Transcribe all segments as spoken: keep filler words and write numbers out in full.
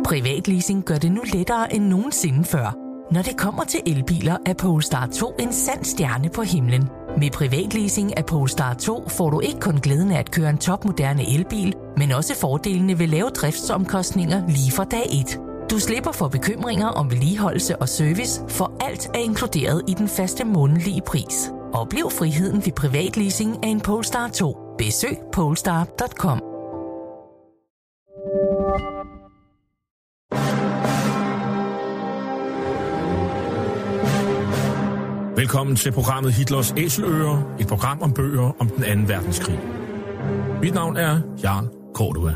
Privatleasing gør det nu lettere end nogensinde før. Når det kommer til elbiler, er Polestar to en sand stjerne på himlen. Med privatleasing af Polestar to får du ikke kun glæden af at køre en topmoderne elbil, men også fordelene ved lave driftsomkostninger lige fra dag et. Du slipper for bekymringer om vedligeholdelse og service, for alt er inkluderet i den faste månedlige pris. Oplev friheden ved privatleasing af en Polestar to. Besøg polestar punktum com. Velkommen til programmet Hitlers Æseløer, et program om bøger om den anden verdenskrig. Mit navn er Jarl Cordua.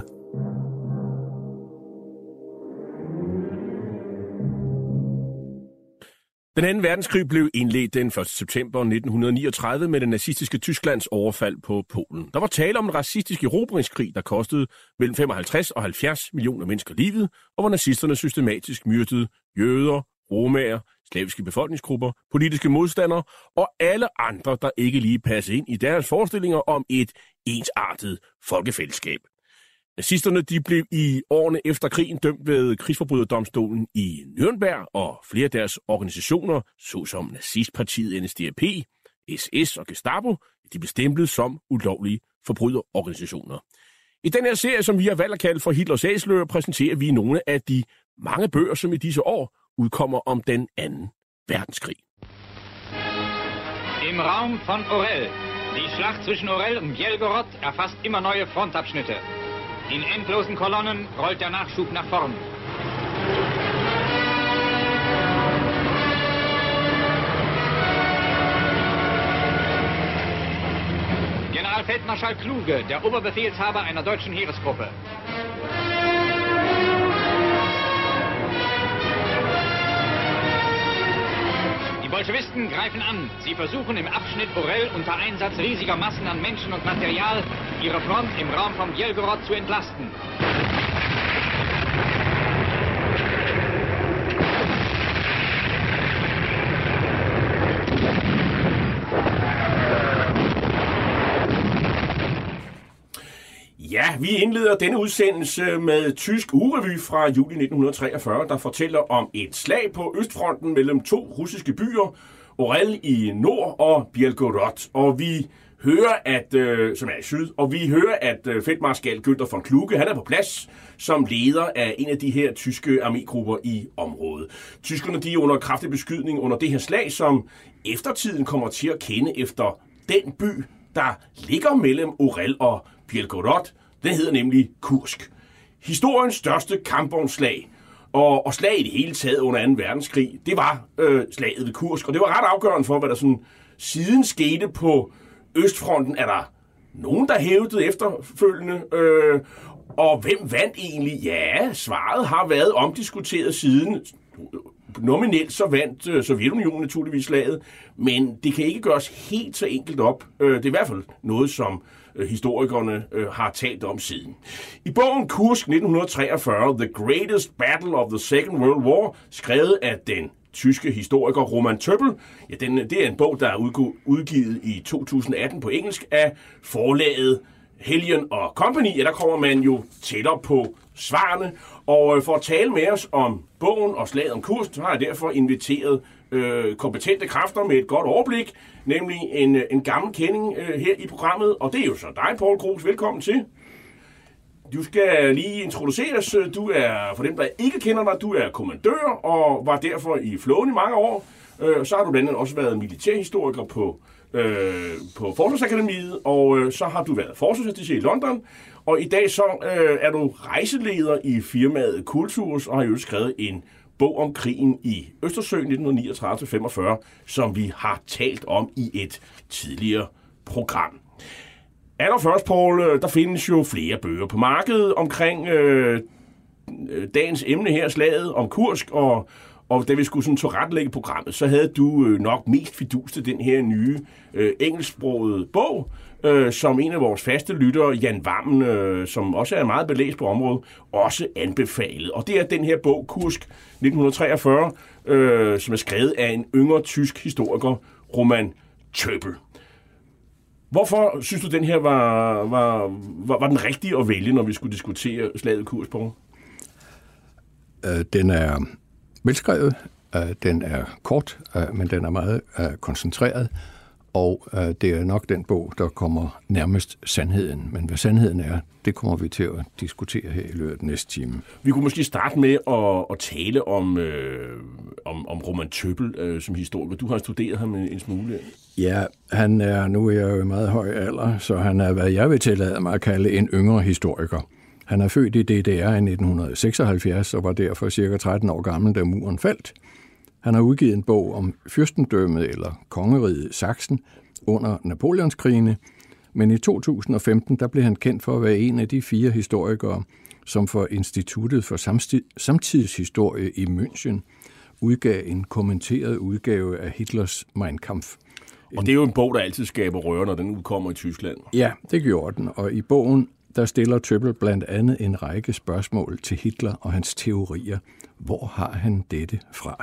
Den anden verdenskrig blev indledt den første september nitten niogtredive med det nazistiske Tysklands overfald på Polen. Der var tale om en racistisk erobringskrig, der kostede mellem femoghalvtreds og halvfjerds millioner mennesker livet, og hvor nazisterne systematisk myrdede jøder, romaer, slaviske befolkningsgrupper, politiske modstandere og alle andre, der ikke lige passede ind i deres forestillinger om et ensartet folkefællesskab. Nazisterne de blev i årene efter krigen dømt ved krigsforbryderdomstolen i Nürnberg, og flere af deres organisationer, såsom nazistpartiet N S D A P, S S og Gestapo, de blev stemplet som ulovlige forbryderorganisationer. I den her serie, som vi har valgt at kalde for Hitlers Æseløer, præsenterer vi nogle af de mange bøger, som i disse år udkommer om den anden verdenskrig. Im Raum von Orel. Die Schlacht zwischen Orel und Bjelgorod erfasst immer neue Frontabschnitte. In endlosen Kolonnen rollt der Nachschub nach vorn. Generalfeldmarschall Kluge, der Oberbefehlshaber einer deutschen Heeresgruppe. Die Bolschewisten greifen an. Sie versuchen im Abschnitt Orel unter Einsatz riesiger Massen an Menschen und Material ihre Front im Raum von Bjelgorod zu entlasten. Ja, vi indleder denne udsendelse med tysk ugerevy fra juli nitten treogfyrre, der fortæller om et slag på Østfronten mellem to russiske byer, Orel i nord og Bjelgorod. Og vi hører, at, øh, som er i syd, og vi hører, at øh, feltmarskal Günther von Kluge, han er på plads som leder af en af de her tyske armégrupper i området. Tyskerne de er under kraftig beskydning under det her slag, som eftertiden kommer til at kende efter den by, der ligger mellem Orel og Bjelgorod. Den hedder nemlig Kursk. Historiens største kampvognsslag og, og slag i det hele taget under anden verdenskrig, det var øh, slaget ved Kursk. Og det var ret afgørende for, hvad der sådan siden skete på Østfronten. Er der nogen, der hævdede efterfølgende? Øh, og hvem vandt egentlig? Ja, svaret har været omdiskuteret siden. Nominelt så vandt øh, Sovjetunionen naturligvis slaget, men det kan ikke gøres helt så enkelt op. Øh, det er i hvert fald noget, som øh, historikerne øh, har talt om siden. I bogen Kursk nitten treogfyrre, The Greatest Battle of the Second World War, skrevet af den tyske historiker Roman Töppel, ja, den, det er en bog, der er udgivet i to tusind atten på engelsk af forlaget Hellion og Company. Ja, der kommer man jo tættere på svarene. Og for at tale med os om bogen og slaget om Kursk, så har jeg derfor inviteret øh, kompetente kræfter med et godt overblik, nemlig en, en gammel kending øh, her i programmet, og det er jo så dig, Poul Krogs. Velkommen til. Du skal lige introduceres. Du er, for dem, der ikke kender dig, du er kommandør og var derfor i flåden i mange år. Øh, så har du blandt andet også været militærhistoriker på, øh, på Forsvarsakademiet, og øh, så har du været forsvarsattaché i London. Og i dag så øh, er du rejseleder i firmaet Kulturs og har jo skrevet en bog om krigen i Østersøen nitten niogtredive til femogfyrre, som vi har talt om i et tidligere program. Allerførst, Poul, der findes jo flere bøger på markedet omkring øh, dagens emne her, slaget om Kursk, og, og da vi skulle sådan tilrettelægge programmet, så havde du øh, nok mest fidus til den her nye øh, engelsksprogede bog, øh, som en af vores faste lyttere, Jan Wammen, øh, som også er meget belæst på området, også anbefalet. Og det er den her bog, Kursk nitten treogfyrre, øh, som er skrevet af en yngre tysk historiker, Roman Töppel. Hvorfor synes du, den her var, var, var, var den rigtige at vælge, når vi skulle diskutere slaget Kursk på? øh, den er velskrevet, øh, den er kort, øh, men den er meget øh, koncentreret, og øh, det er nok den bog, der kommer nærmest sandheden. Men hvad sandheden er, det kommer vi til at diskutere her i løbet af den næste time. Vi kunne måske starte med at, at tale om, øh, om, om Roman Tøbbel øh, som historiker. Du har studeret ham en, en smule. Ja, han er, nu er jeg jo i meget høj alder, så han er, hvad jeg vil tillade mig at kalde en yngre historiker. Han er født i D D R i nitten seksoghalvfjerds og var derfor cirka tretten år gammel, da muren faldt. Han har udgivet en bog om fyrstendømmet eller kongeriget Sachsen under Napoleonskrigene, men i to tusind og femten der blev han kendt for at være en af de fire historikere, som for Instituttet for Samtidshistorie i München udgav en kommenteret udgave af Hitlers Mein Kampf. Og det er jo en bog, der altid skaber røre, når den udkommer i Tyskland. Ja, det gjorde den, og i bogen der stiller Tøbbel blandt andet en række spørgsmål til Hitler og hans teorier. Hvor har han dette fra?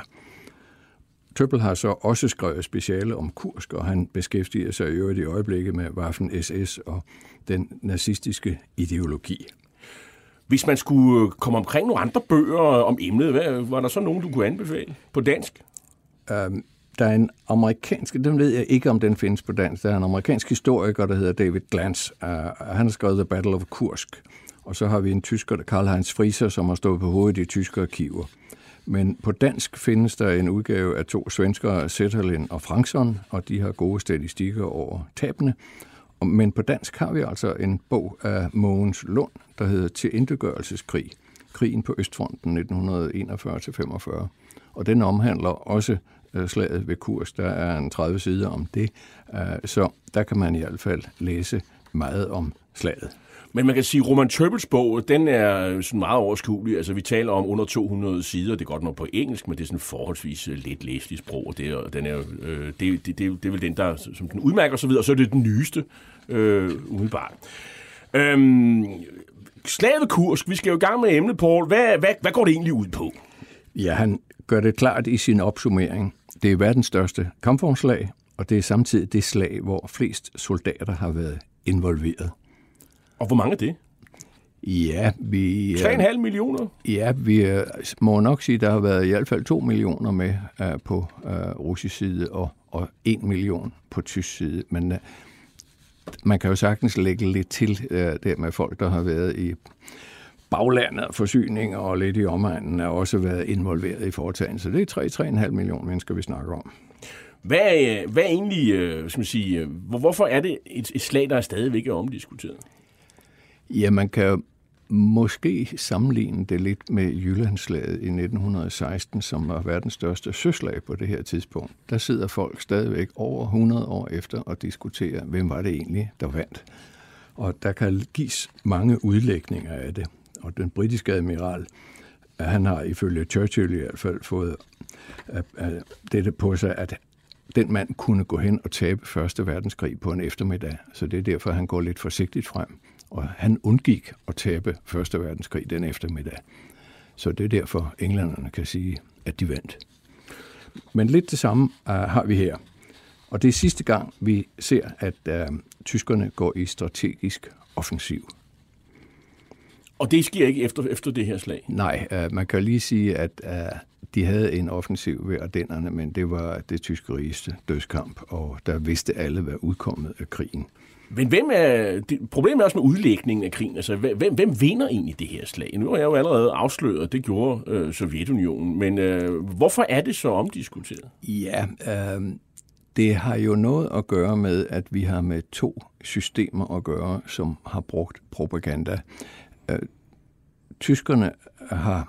Tøbbel har så også skrevet speciale om Kursk, og han beskæftiger sig i øvrigt i øjeblikket med Waffen S S og den nazistiske ideologi. Hvis man skulle komme omkring nogle andre bøger om emnet, hvad, var der så nogen, du kunne anbefale på dansk? Um, der er en amerikansk, den ved jeg ikke, om den findes på dansk, der er en amerikansk historiker, der hedder David Glantz. Uh, han har skrevet The Battle of Kursk, og så har vi en tysker, Karl-Heinz Frieser, som har stået på hovedet i tyske arkiver. Men på dansk findes der en udgave af to svenskere, Zetterlin og Frankson, og de har gode statistikker over tabene. Men på dansk har vi altså en bog af Mogens Lund, der hedder Tilintetgørelseskrig, krigen på Østfronten nitten enogfyrre til femogfyrre. Og den omhandler også slaget ved Kursk. Der er en tredive sider om det, så der kan man i hvert fald læse meget om slaget. Men man kan sige, at Roman Tøbbels bog, den er sådan meget overskuelig. Altså, vi taler om under to hundrede sider. Det er godt nok på engelsk, men det er sådan forholdsvis let læselig sprog. Og det er, den er, øh, det, det, det, det er vel den, der som den udmærker og så videre. Og så er det den nyeste, øh, umiddelbart. Øhm, Slaget ved Kursk. Vi skal jo i gang med emnet, Paul. Hvad, hvad, hvad går det egentlig ud på? Ja, han gør det klart i sin opsummering. Det er verdens største kampvognsslag, og det er samtidig det slag, hvor flest soldater har været involveret. Og hvor mange er det? Ja, vi... tre komma fem millioner? Ja, vi må nok sige, at der har været i hvert fald to millioner med uh, på uh, russisk side og, og en million på tysk side. Men uh, man kan jo sagtens lægge lidt til uh, der med folk, der har været i baglandet, forsyninger og lidt i omegnen, har også været involveret i foretagelsen. Så det er tre til tre komma fem millioner mennesker, vi snakker om. Hvad er, hvad er egentlig, skal man sige, hvorfor er det et, et slag, der stadigvæk er omdiskuteret? Ja, man kan måske sammenligne det lidt med Jyllandsslaget i nitten seksten, som var verdens største søslag på det her tidspunkt. Der sidder folk stadigvæk over hundrede år efter og diskuterer, hvem var det egentlig, der vandt. Og der kan gives mange udlægninger af det. Og den britiske admiral, han har ifølge Churchill i hvert fald fået dette på sig, at den mand kunne gå hen og tabe første verdenskrig på en eftermiddag. Så det er derfor, han går lidt forsigtigt frem. Og han undgik at tabe første verdenskrig den eftermiddag. Så det er derfor, englænderne kan sige, at de vandt. Men lidt det samme uh, har vi her. Og det er sidste gang, vi ser, at uh, tyskerne går i strategisk offensiv. Og det sker ikke efter, efter det her slag? Nej, uh, man kan lige sige, at uh, de havde en offensiv ved Ardennerne, men det var det tyske rigeste dødskamp, og der vidste alle, hvad udkommet af krigen. Men hvem er, det, problemet er også med udlægningen af krigen. Altså, hvem, hvem vinder egentlig det her slag? Nu har jeg jo allerede afsløret, at det gjorde øh, Sovjetunionen. Men øh, hvorfor er det så omdiskuteret? Ja, øh, det har jo noget at gøre med, at vi har med to systemer at gøre, som har brugt propaganda. Øh, tyskerne har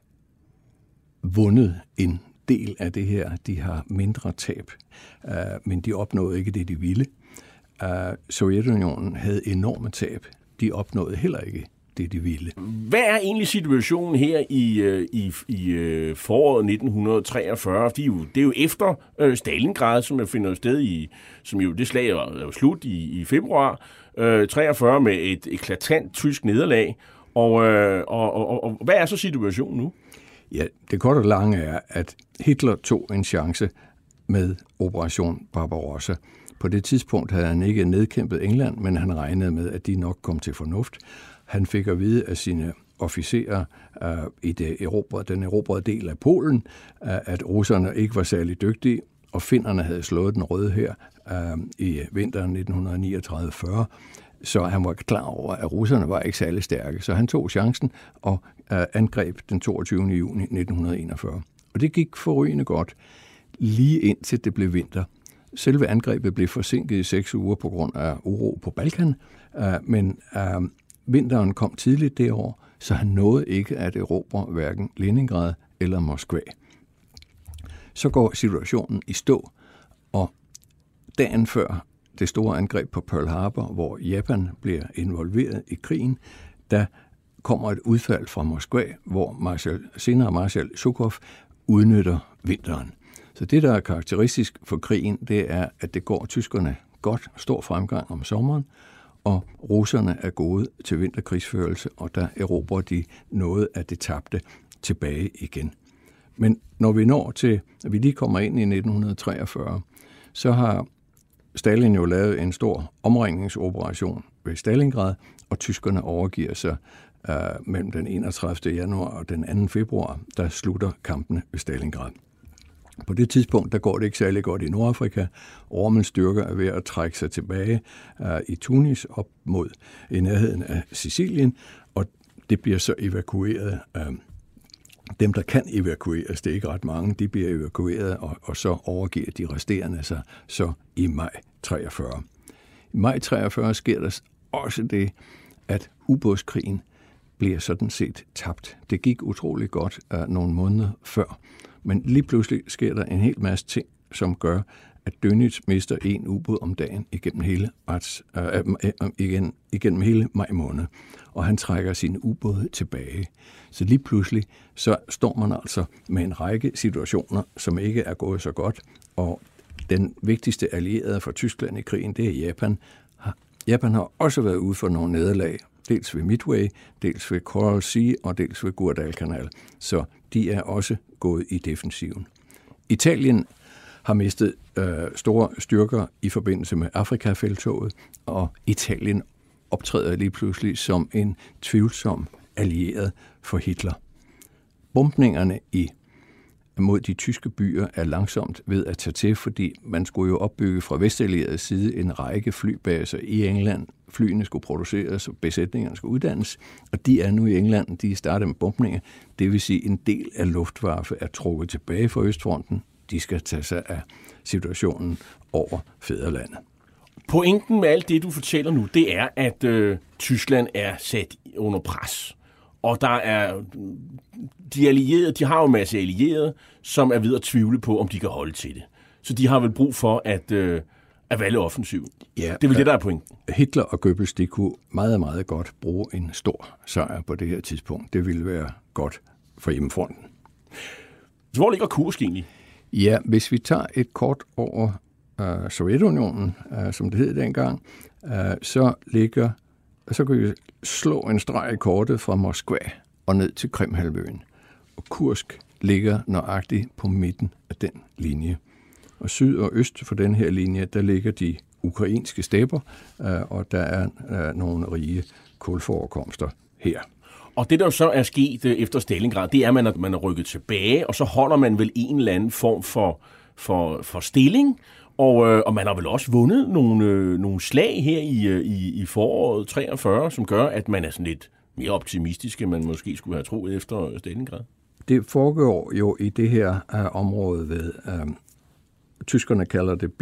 vundet en del af det her. De har mindre tab, øh, men de opnåede ikke det, de ville. Uh, Sovjetunionen havde enorme tab. De opnåede heller ikke det, de ville. Hvad er egentlig situationen her i, i, i foråret nitten treogfyrre? Det er jo, det er jo efter uh, Stalingrad, som jeg finder sted i, som jo det slag er jo slut i, i februar uh, treogfyrre med et eklatant tysk nederlag. Og, uh, og, og, og hvad er så situationen nu? Ja, det korte og lange er, at Hitler tog en chance med Operation Barbarossa. På det tidspunkt havde han ikke nedkæmpet England, men han regnede med, at de nok kom til fornuft. Han fik at vide af sine officerer uh, i det erobrede, den erobrede del af Polen, uh, at russerne ikke var særlig dygtige, og finnerne havde slået den røde hær uh, i vinteren nitten niogtredive fyrre, så han var klar over, at russerne var ikke særlig stærke. Så han tog chancen og uh, angreb den toogtyvende juni nitten enogfyrre. Og det gik forrygende godt, lige indtil det blev vinter. Selve angrebet blev forsinket i seks uger på grund af uro på Balkan, uh, men uh, vinteren kom tidligt det år, så han nåede ikke at erobre hverken Leningrad eller Moskva. Så går situationen i stå, og dagen før det store angreb på Pearl Harbor, hvor Japan bliver involveret i krigen, der kommer et udfald fra Moskva, hvor Marshal, senere Marshal Zhukov udnytter vinteren. Så det, der er karakteristisk for krigen, det er, at det går tyskerne godt, stor fremgang om sommeren, og russerne er gode til vinterkrigsførelse, og der erobrer de noget af det tabte tilbage igen. Men når vi når til, at vi lige kommer ind i nitten treogfyrre, så har Stalin jo lavet en stor omringningsoperation ved Stalingrad, og tyskerne overgiver sig uh, mellem den enogtredivte januar og den anden februar, der slutter kampene ved Stalingrad. På det tidspunkt, der går det ikke særlig godt i Nordafrika. Ormens styrker er ved at trække sig tilbage uh, i Tunis op mod i nærheden af Sicilien, og det bliver så evakueret. Uh, dem, der kan evakueres, det er ikke ret mange, de bliver evakueret, og, og så overgiver de resterende sig så i maj treogfyrre. I maj treogfyrre sker der også det, at ubådskrigen bliver sådan set tabt. Det gik utrolig godt uh, nogle måneder før, men lige pludselig sker der en hel masse ting, som gør, at Dönitz mister en ubåd om dagen igennem hele, rets, øh, igen, igennem hele maj måned, og han trækker sine ubåde tilbage. Så lige pludselig så står man altså med en række situationer, som ikke er gået så godt, og den vigtigste allierede for Tyskland i krigen, det er Japan. Japan har også været ude for nogle nederlag, dels ved Midway, dels ved Coral Sea og dels ved Guadalcanal. Så de er også gået i defensiven. Italien har mistet øh, store styrker i forbindelse med Afrikafelttoget, og Italien optræder lige pludselig som en tvivlsom allieret for Hitler. Bombningerne i mod de tyske byer er langsomt ved at tage til, fordi man skulle jo opbygge fra Vestallierets side en række flybaser i England. Flyene skulle produceres, og besætningerne skulle uddannes, og de er nu i England, de er startet med bombninger. Det vil sige, at en del af Luftwaffe er trukket tilbage fra Østfronten. De skal tage sig af situationen over fædrelandet. Pointen med alt det, du fortæller nu, det er, at øh, Tyskland er sat under pres. Og der er de allierede, de har jo en masse allierede, som er ved at tvivle på, om de kan holde til det. Så de har vel brug for at, øh, at valge offensiv. Ja, det er vel det, der er pointen. Hitler og Goebbels, de kunne meget, meget godt bruge en stor sejr på det her tidspunkt. Det ville være godt for hjemmefronten. Så hvor ligger Kursk egentlig? Ja, hvis vi tager et kort over uh, Sovjetunionen, uh, som det hed dengang, uh, så ligger, så kan vi slå en streg i kortet fra Moskva og ned til Krimhalvøen. Og Kursk ligger nøjagtigt på midten af den linje. Og syd og øst for den her linje, der ligger de ukrainske stepper, uh, og der er uh, nogle rige kulforekomster her. Og det, der så er sket efter Stalingrad, det er, at man er rykket tilbage, og så holder man vel en eller anden form for, for, for stilling, og, øh, og man har vel også vundet nogle, øh, nogle slag her i, i, i foråret treogfyrre, som gør, at man er sådan lidt mere optimistisk, end man måske skulle have troet efter Stalingrad. Det foregår jo i det her uh, område ved, uh, tyskerne kalder det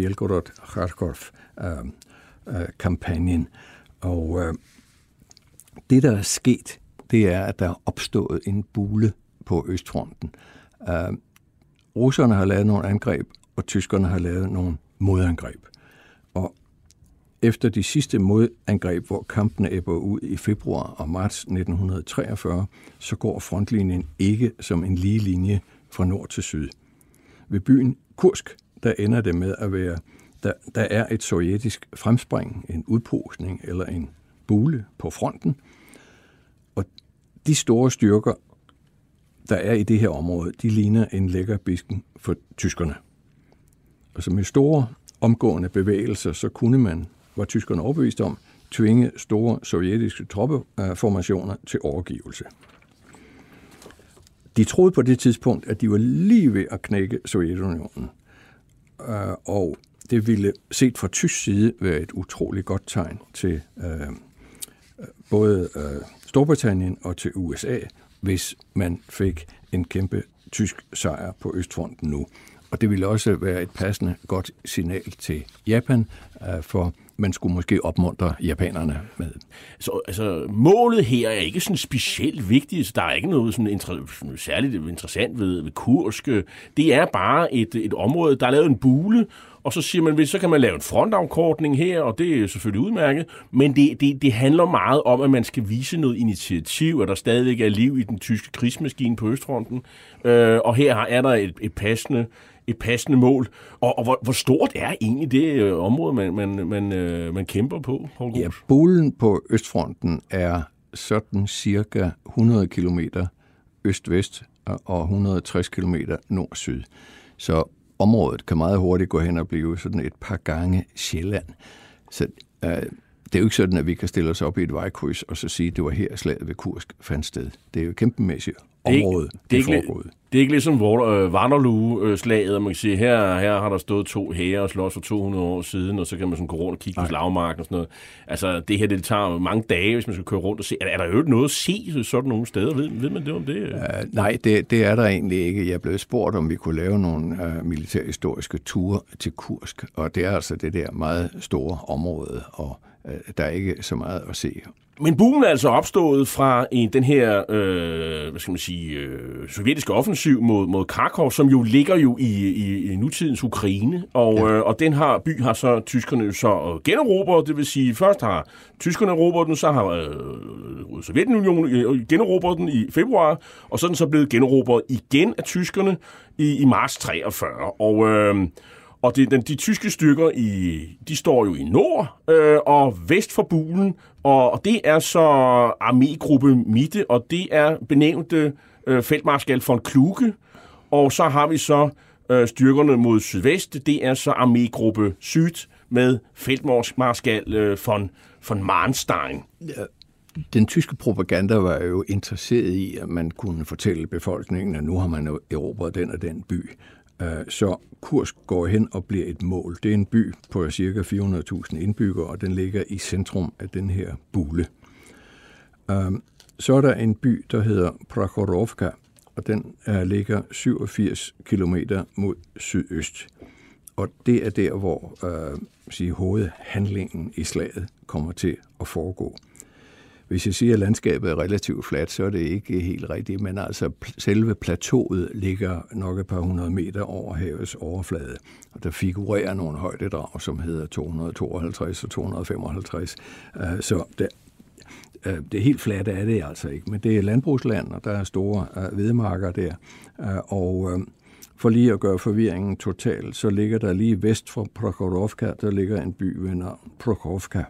Belgorod-Kharkov-kampagnen, uh, uh, og uh, det, der er sket, det er, at der er opstået en bule på Østfronten. Uh, russerne har lavet nogle angreb, og tyskerne har lavet nogle modangreb. Og efter de sidste modangreb, hvor kampene ebber ud i februar og marts nitten treogfyrre, så går frontlinjen ikke som en lige linje fra nord til syd. Ved byen Kursk, der ender det med at være, der, der er et sovjetisk fremspring, en udposning eller en bule på fronten, og de store styrker, der er i det her område, de ligner en lækker bisken for tyskerne. Og så med store omgående bevægelser, så kunne man, var tyskerne overbevist om, tvinge store sovjetiske troppeformationer til overgivelse. De troede på det tidspunkt, at de var lige ved at knække Sovjetunionen, og det ville set fra tysk side være et utroligt godt tegn til øh, både øh, Storbritannien og til U S A, hvis man fik en kæmpe tysk sejr på Østfronten nu. Og det ville også være et passende godt signal til Japan, øh, for man skulle måske opmuntre japanerne med. Så altså, målet her er ikke sådan specielt vigtigt, så der er ikke noget sådan inter- særligt interessant ved, ved Kursk. Det er bare et, et område, der er lavet en bule, og så siger man, så kan man lave en frontafkortning her, og det er selvfølgelig udmærket, men det, det, det handler meget om, at man skal vise noget initiativ, at der stadigvæk er liv i den tyske krigsmaskine på Østfronten, øh, og her er der et, et passende et passende mål. Og, og hvor, hvor stort er egentlig det øh, område, man, man, man, øh, man kæmper på, Poul Gruus? Ja, bulen på Østfronten er sådan cirka hundrede kilometer øst-vest og et hundrede og tres kilometer nord-syd. Så området kan meget hurtigt gå hen og blive sådan et par gange Sjælland. Så øh, det er jo ikke sådan, at vi kan stille os op i et vejkryds og så sige, at det var her slaget ved Kursk fandt sted. Det er jo et kæmpemæssigt område, det, det, det er foregået. Det er ikke ligesom øh, Waterloo-slaget, og man kan sige, her, her har der stået to hære og slås for to hundrede år siden, og så kan man sådan gå rundt og kigge på slagmarken og sådan noget. Altså, det her, det tager mange dage, hvis man skal køre rundt og se. Er, er der jo noget at se sådan nogle steder? Ved, ved man det om det? Uh, nej, det, det er der egentlig ikke. Jeg er blevet spurgt, om vi kunne lave nogle uh, militærhistoriske ture til Kursk, og det er altså det der meget store område, og uh, der er ikke så meget at se. Men bulen er altså opstået fra en, den her øh, hvad skal man sige, øh, sovjetiske offensiv mod, mod Krakow, som jo ligger jo i, i, i nutidens Ukraine, og, ja. øh, og den her by har så tyskerne så generobret, det vil sige, først har tyskerne erobret den, så har øh, Sovjetunionen generobret den i februar, og så er den så blevet generobret igen af tyskerne i, i marts treogfyrre, og øh, Og det, den, de tyske styrker, i, de står jo i nord øh, og vest for bulen, og, og det er så armégruppe Mitte, og det er benævnte øh, feltmarskal von Kluge, og så har vi så øh, styrkerne mod sydvest, det er så armégruppe Syd med feltmarskal øh, von, von Manstein. Ja. Den tyske propaganda var jo interesseret i, at man kunne fortælle befolkningen, at nu har man erobret den og den by. Så Kursk går hen og bliver et mål. Det er en by på ca. fire hundrede tusind indbyggere, og den ligger i centrum af den her bule. Så er der en by, der hedder Prokhorovka, og den ligger syvogfirs kilometer mod sydøst. Og det er der, hvor øh, sige, hovedhandlingen i slaget kommer til at foregå. Hvis jeg siger, at landskabet er relativt fladt, så er det ikke helt rigtigt, men altså selve plateauet ligger nok et par hundrede meter over havets overflade, og der figurerer nogle højdedrag, som hedder to hundrede og tooghalvtreds og to hundrede og femoghalvtreds. Så det, det helt flatte er det altså ikke, men det er landbrugsland, og der er store hvedemarker der, og for lige at gøre forvirringen total, så ligger der lige vest for Prokhorovka, der ligger en by ved navn Prokhovka.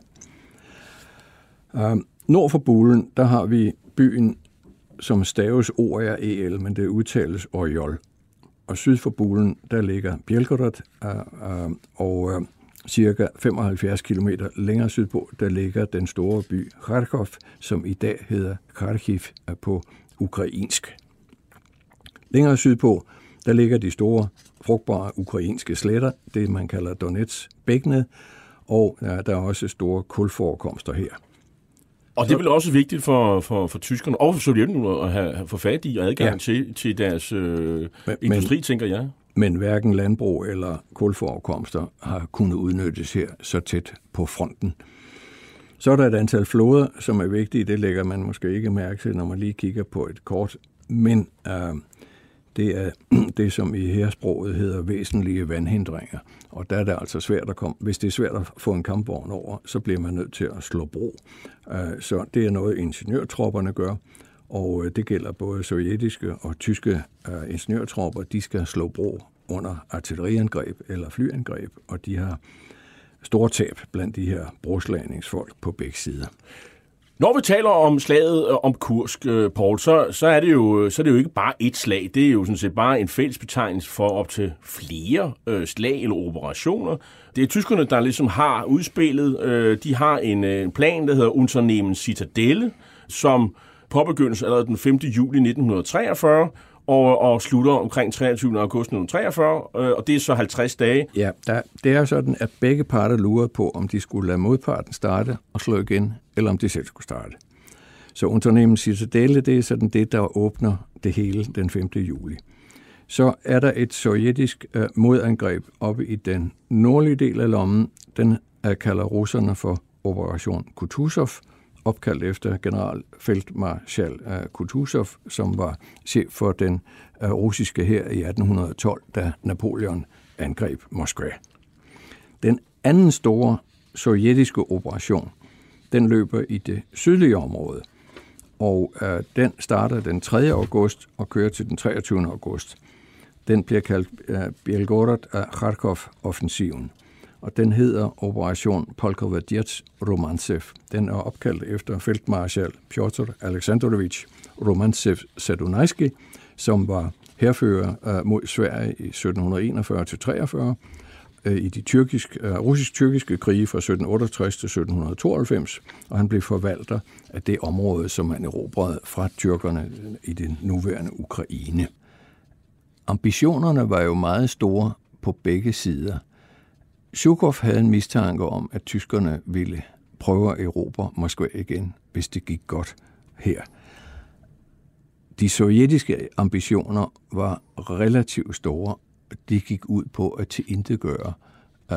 Nord for bulen, der har vi byen, som staves O R E L, men det udtales Orjol. Og syd for bulen, der ligger Bjelgorod, uh, uh, og uh, cirka femoghalvfjerds kilometer længere sydpå, der ligger den store by Kharkov, som i dag hedder Kharkiv på ukrainsk. Længere sydpå, der ligger de store, frugtbare ukrainske sletter, det man kalder Donets-bækkenet, og uh, der er også store kulforekomster her. Og det er vel også vigtigt for, for, for tyskerne og for Sovjetunionen at have, have få fat i og adgang ja. til, til deres øh, men, industri, tænker jeg. Men hverken landbrug eller kulforekomster har kunnet udnyttes her så tæt på fronten. Så er der et antal floder, som er vigtige. Det lægger man måske ikke mærke til, når man lige kigger på et kort. Men øh, det er det, som i hærsproget hedder væsentlige vandhindringer. Og der er det altså svært at komme. Hvis det er svært at få en kampvogn over, så bliver man nødt til at slå bro. Så det er noget, ingeniørtropperne gør. Og det gælder både sovjetiske og tyske ingeniørtropper. De skal slå bro under artilleriangreb eller flyangreb, og de har store tab blandt de her broslagningsfolk på begge sider. Når vi taler om slaget om Kursk, Poul, så, så, er det jo, så er det jo ikke bare et slag. Det er jo sådan set bare en fællesbetegnelse for op til flere øh, slag eller operationer. Det er tyskerne, der ligesom har udspillet. Øh, de har en, en plan, der hedder Unternehmen Citadelle, som påbegyndes allerede den femte juli nitten treogfyrre og, og slutter omkring treogtyvende august nitten treogfyrre, øh, og det er så halvtreds dage. Ja, der, det er sådan, at begge parter lurede på, om de skulle lade modparten starte og slå igen, eller om de selv skulle starte. Så Unternehmen Citadelle, det er sådan det, der åbner det hele den femte juli. Så er der et sovjetisk øh, modangreb oppe i den nordlige del af lommen. Den er kalder russerne for Operation Kutuzov, opkaldt efter generalfeltmarskal uh, Kutuzov, som var chef for den uh, russiske hær i atten tolv, da Napoleon angreb Moskva. Den anden store sovjetiske operation, den løber i det sydlige område, og uh, den starter den tredje august og kører til den treogtyvende august. Den bliver kaldt uh, Belgorod-Kharkov-offensiven. Og den hedder Operation Polkovodiec Romantsev. Den er opkaldt efter feltmarskal Pjotr Alexandrovich Romantsev-Sadunaiski, som var hærfører uh, mod Sverige i sytten enogfyrre til treogfyrre uh, i de tyrkisk, uh, russisk-tyrkiske krige fra sytten otteogtres til sytten tooghalvfems, og han blev forvalter af det område, som han erobrede fra tyrkerne i det nuværende Ukraine. Ambitionerne var jo meget store på begge sider. Zjukov havde en mistanke om, at tyskerne ville prøve at erobre Moskva igen, hvis det gik godt her. De sovjetiske ambitioner var relativt store. De gik ud på at tilintetgøre øh,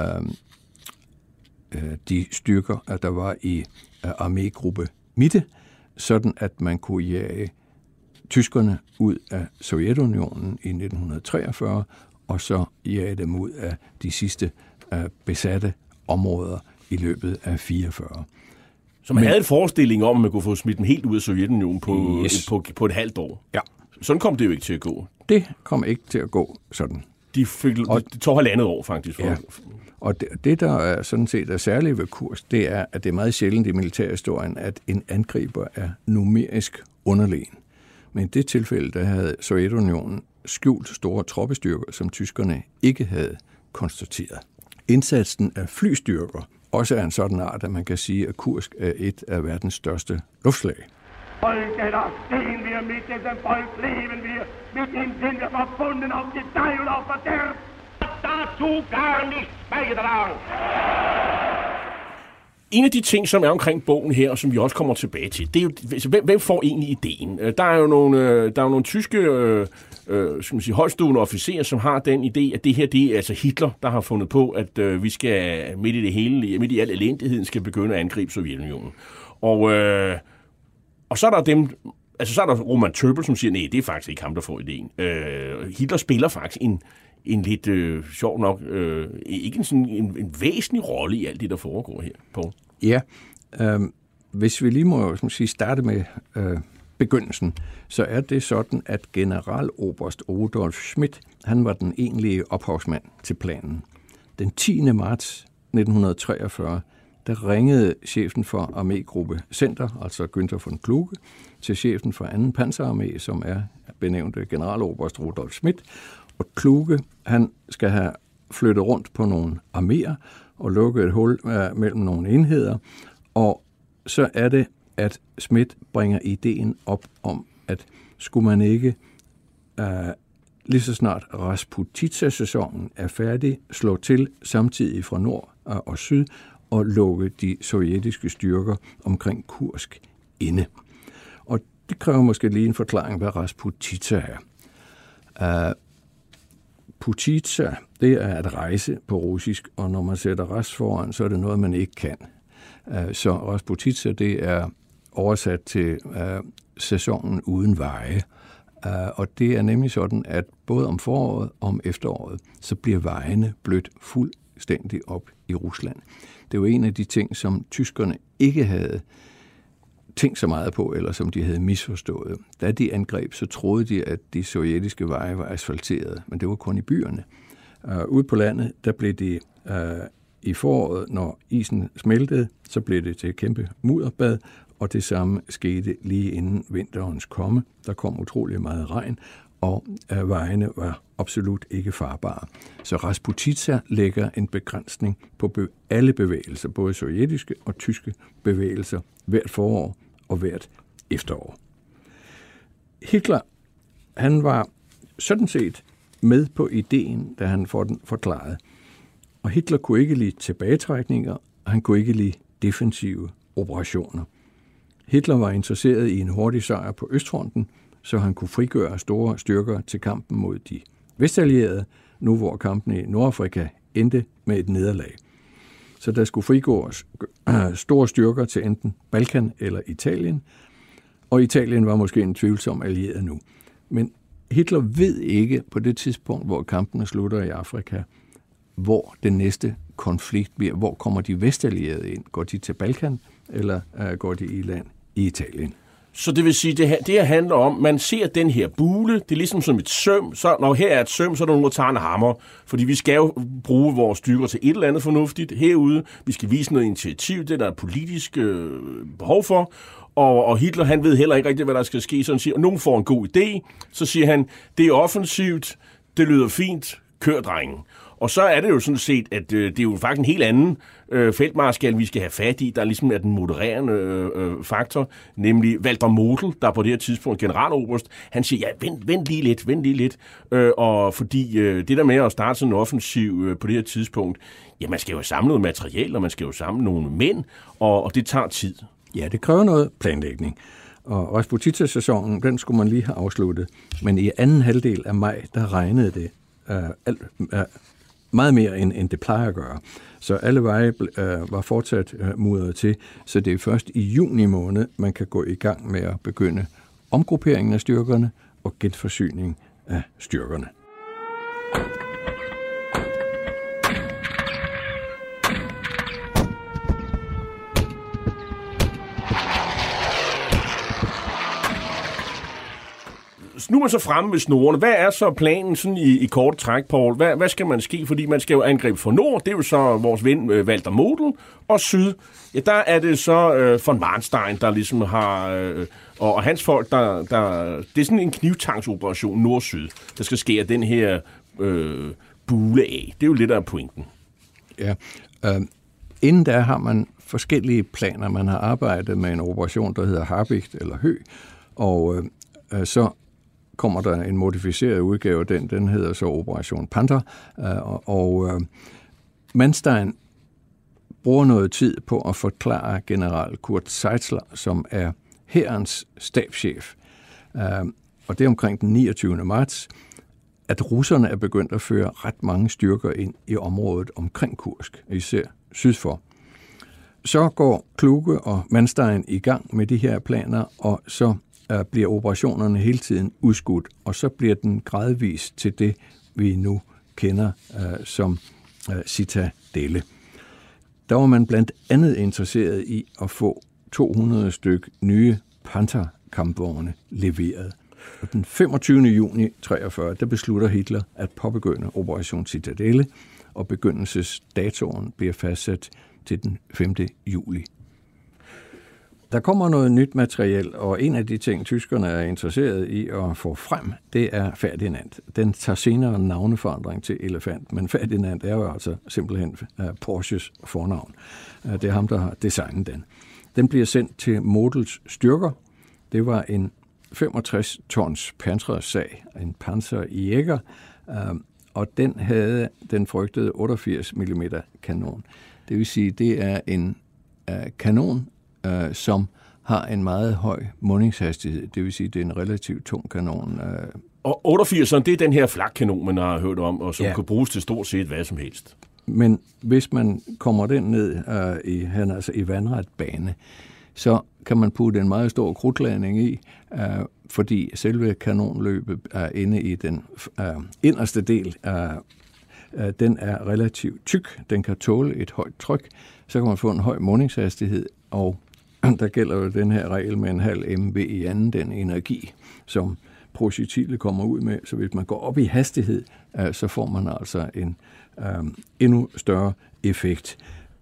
øh, de styrker, der var i øh, armégruppe Mitte, sådan at man kunne jage tyskerne ud af Sovjetunionen i nitten treogfyrre, og så jage dem ud af de sidste besatte områder i løbet af fireogfyrre. Så man Men, havde en forestilling om, at man kunne få smidt dem helt ud af Sovjetunionen på, yes. på, på et halvt år. Ja. Sådan kom det jo ikke til at gå. Det kom ikke til at gå sådan. De fik, og, det tog halvandet år faktisk. For. Ja. Og det, det, der er sådan set er særligt ved kurs, det er, at det er meget sjældent i militærhistorien, at en angriber er numerisk underlegen. Men i det tilfælde, der havde Sovjetunionen skjult store troppestyrker, som tyskerne ikke havde konstateret. Indsatsen af flystyrker også er en sådan art, at man kan sige, at Kursk er et af verdens største luftslag. Folket, der stehen wir mit diesem Volk, leben wir, mit ihm sind wir verbunden auf die Teil auf Verderb. Dazu gar nichts beigetragen. En af de ting, som er omkring bogen her, og som vi også kommer tilbage til, det er jo, hvem, hvem får egentlig ideen? Der er jo nogle, der er jo nogle tyske øh, øh, skal man sige, højtstående officerer, som har den idé, at det her, det er altså Hitler, der har fundet på, at øh, vi skal midt i det hele, midt i al elendigheden, skal begynde at angribe Sovjetunionen. Og, øh, og så er der dem, altså så er der Roman Többel, som siger, nej, det er faktisk ikke ham, der får ideen. Øh, Hitler spiller faktisk en en lidt øh, sjov nok, øh, ikke en, sådan, en, en væsentlig rolle i alt det, der foregår her på. Ja, øh, hvis vi lige må som sige, starte med øh, begyndelsen, så er det sådan, at generaloberst Rudolf Schmidt, han var den egentlige ophavsmand til planen. Den tiende marts nitten treogfyrre, der ringede chefen for armégruppe Center, altså Günther von Kluge, til chefen for anden panserarmé, som er benævnte generaloberst Rudolf Schmidt. Og Kluge, han skal have flyttet rundt på nogle arméer og lukket et hul uh, mellem nogle enheder. Og så er det, at Schmidt bringer ideen op om, at skulle man ikke uh, lige så snart Rasputitsa-sæsonen er færdig, slå til samtidig fra nord og syd og lukke de sovjetiske styrker omkring Kursk inde. Og det kræver måske lige en forklaring, hvad Rasputitsa er. Uh, Putitsa, det er at rejse på russisk, og når man sætter ras foran, så er det noget, man ikke kan. Uh, så Rasputitsa, det er oversat til uh, sæsonen uden veje. Uh, og det er nemlig sådan, at både om foråret og om efteråret, så bliver vejene blødt fuldstændig op i Rusland. Det var en af de ting, som tyskerne ikke havde tænkt så meget på, eller som de havde misforstået. Da de angreb, så troede de, at de sovjetiske veje var asfalterede, men det var kun i byerne. Uh, ude på landet, der blev det uh, i foråret, når isen smeltede, så blev det til et kæmpe mudderbad, og det samme skete lige inden vinterens komme. Der kom utrolig meget regn, og øh, vejene var absolut ikke farbare. Så Rasputitsa lægger en begrænsning på be- alle bevægelser, både sovjetiske og tyske bevægelser, hvert forår og hvert efterår. Hitler, han var sådan set med på ideen, da han får den forklaret. Og Hitler kunne ikke lide tilbagetrækninger, og han kunne ikke lide defensive operationer. Hitler var interesseret i en hurtig sejr på Østfronten, så han kunne frigøre store styrker til kampen mod de vestallierede, nu hvor kampen i Nordafrika endte med et nederlag. Så der skulle frigås store styrker til enten Balkan eller Italien, og Italien var måske en tvivlsom allieret nu. Men Hitler ved ikke på det tidspunkt, hvor kampene slutter i Afrika, hvor den næste konflikt bliver. Hvor kommer de vestallierede ind? Går de til Balkan, eller uh, går de i land i Italien? Så det vil sige, det her, det her handler om, man ser den her bule, det er ligesom som et søm, så når her er et søm, så er der nogen, der tager en hammer, fordi vi skal jo bruge vores styrker til et eller andet fornuftigt herude, vi skal vise noget initiativ, det der er politisk øh, behov for, og, og Hitler, han ved heller ikke rigtigt, hvad der skal ske, så han siger, og nogen får en god idé, så siger han, det er offensivt, det lyder fint, kør drengen. Og så er det jo sådan set, at øh, det er jo faktisk en helt anden øh, feltmarskal, vi skal have fat i, der ligesom er den modererende øh, faktor, nemlig Walter Model, der på det her tidspunkt generaloberst, han siger, ja, vent, vent lige lidt, vent lige lidt, øh, og fordi øh, det der med at starte sådan en offensiv øh, på det her tidspunkt, ja, man skal jo samle noget materiel, og man skal jo samle nogle mænd, og, og det tager tid. Ja, det kræver noget planlægning. Og Rasputitsa-sæsonen, den skulle man lige have afsluttet, men i anden halvdel af maj, der regnede det øh, alt, øh, meget mere, end, end det plejer at gøre. Så alle veje øh, var fortsat øh, mudret til, så det er først i juni måned, man kan gå i gang med at begynde omgrupperingen af styrkerne og genforsyning af styrkerne. Nu er man så fremme med snorene. Hvad er så planen sådan i, i kort træk, Paul? Hvad, hvad skal man ske? Fordi man skal jo angribe fra nord. Det er jo så vores ven øh, Walter Model. Og syd, ja, der er det så øh, von Manstein, der ligesom har... Øh, og, og hans folk, der, der... Det er sådan en knivtangsoperation nord-syd, der skal ske af den her øh, bule af. Det er jo lidt af pointen. Ja. Øh, inden da har man forskellige planer. Man har arbejdet med en operation, der hedder Habicht eller Hø. Og øh, så kommer der en modificeret udgave, den, den hedder så Operation Panther, og, og øh, Manstein bruger noget tid på at forklare general Kurt Zeitzler, som er hærens stabschef, øh, og det er omkring den niogtyvende marts, at russerne er begyndt at føre ret mange styrker ind i området omkring Kursk, især sydfor. Så går Kluge og Manstein i gang med de her planer, og så bliver operationerne hele tiden udskudt, og så bliver den gradvist til det, vi nu kender uh, som uh, Citadelle. Der var man blandt andet interesseret i at få to hundrede styk nye Panther-kampvogne leveret. Og den femogtyvende juni treogfyrre, der beslutter Hitler at påbegynde Operation Citadelle, og begyndelsesdatoen bliver fastsat til den femte juli. Der kommer noget nyt materiel, og en af de ting, tyskerne er interesseret i at få frem, det er Ferdinand. Den tager senere navneforandring til Elefant, men Ferdinand er jo altså simpelthen Porsches fornavn. Det er ham, der har designet den. Den bliver sendt til Models styrker. Det var en femogtres tons Panzer-sag, en Panzerjäger, og den havde den frygtede otteogfirs millimeter kanon. Det vil sige, det er en kanon, Uh, som har en meget høj mundingshastighed. Det vil sige, det er en relativt tung kanon. Uh. Og otteogfirseren, det er den her flakkanon, man har hørt om, og som ja. kan bruges til stort set hvad som helst. Men hvis man kommer den ned uh, i, altså i vandret bane, så kan man putte en meget stor krudtladning i, uh, fordi selve kanonløbet er inde i den uh, inderste del. Uh, uh, den er relativt tyk. Den kan tåle et højt tryk. Så kan man få en høj mundingshastighed, og der gælder jo den her regel med en halv M V i anden, den energi, som projektilet kommer ud med. Så hvis man går op i hastighed, så får man altså en øh, endnu større effekt.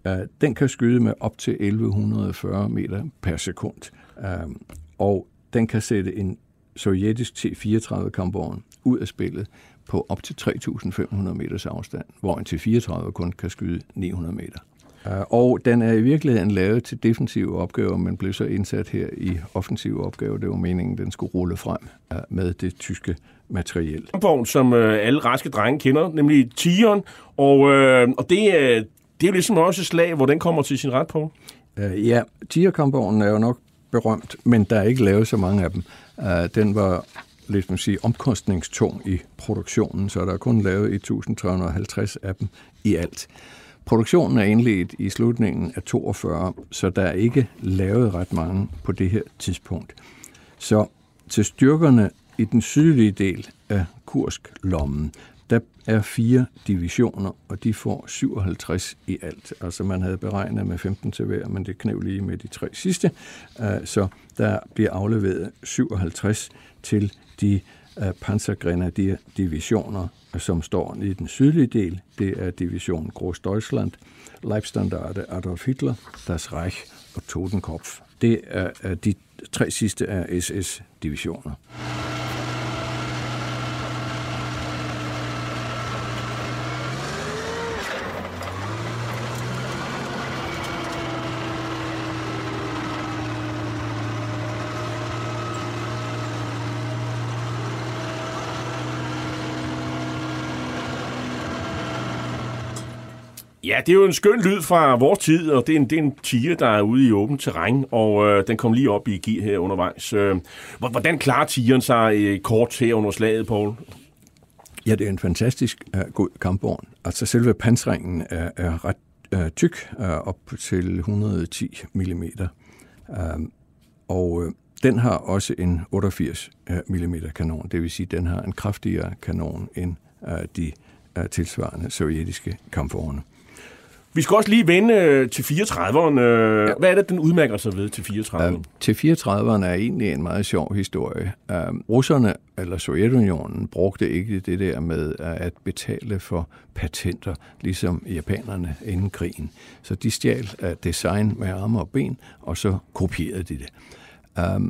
Den kan skyde med op til elleve fyrre meter per sekund, og den kan sætte en sovjetisk T fireogtredive kampvogn ud af spillet på op til tre tusind fem hundrede meters afstand, hvor en T fireogtredive kun kan skyde ni hundrede meter. Og den er i virkeligheden lavet til defensive opgaver, men blev så indsat her i offensive opgaver. Det var meningen, den skulle rulle frem med det tyske materiel. Kampvogn, som alle raske drenge kender, nemlig Tigeren, og, øh, og det, er, det er jo ligesom også et slag, hvor den kommer til sin ret på. Uh, ja, Tiger-kampvognen er jo nok berømt, men der er ikke lavet så mange af dem. Uh, den var lidt man sige, omkostningstung i produktionen, så der er kun lavet et tusind tre hundrede og halvtreds af dem i alt. Produktionen er indledt i slutningen af toogfyrre, så der er ikke lavet ret mange på det her tidspunkt. Så til styrkerne i den sydlige del af Kursk-lommen, der er fire divisioner, og de får syvoghalvtreds i alt. Altså man havde beregnet med femten til hver, men det knæv lige med de tre sidste. Så der bliver afleveret syvoghalvtreds til de Panzergrenadier-divisioner, som står i den sydlige del. Det er division Großdeutschland, Leibstandarte Adolf Hitler, Das Reich og Totenkopf. Det er de tre sidste af S S-divisioner. Ja, det er jo en skøn lyd fra vores tid, og det er en, det er en tiger, der er ude i åbent terræn, og øh, den kom lige op i gear her undervejs. Øh, hvordan klarer tigeren sig øh, kort her under slaget, Poul? Ja, det er en fantastisk uh, god kampvogn. Altså selve pansringen er, er ret uh, tyk, uh, op til et hundrede og ti millimeter. Uh, og uh, den har også en otteogfirs millimeter kanon, det vil sige, den har en kraftigere kanon end uh, de uh, tilsvarende sovjetiske kampvogne. Vi skal også lige vende til fireogtrediveren. Ja. Hvad er det, den udmærker sig ved til fireogtrediveren? Uh, til fireogtrediveren er egentlig en meget sjov historie. Uh, russerne, eller Sovjetunionen, brugte ikke det der med at betale for patenter, ligesom japanerne inden krigen. Så de stjal uh, design med arme og ben, og så kopierede de det. Uh,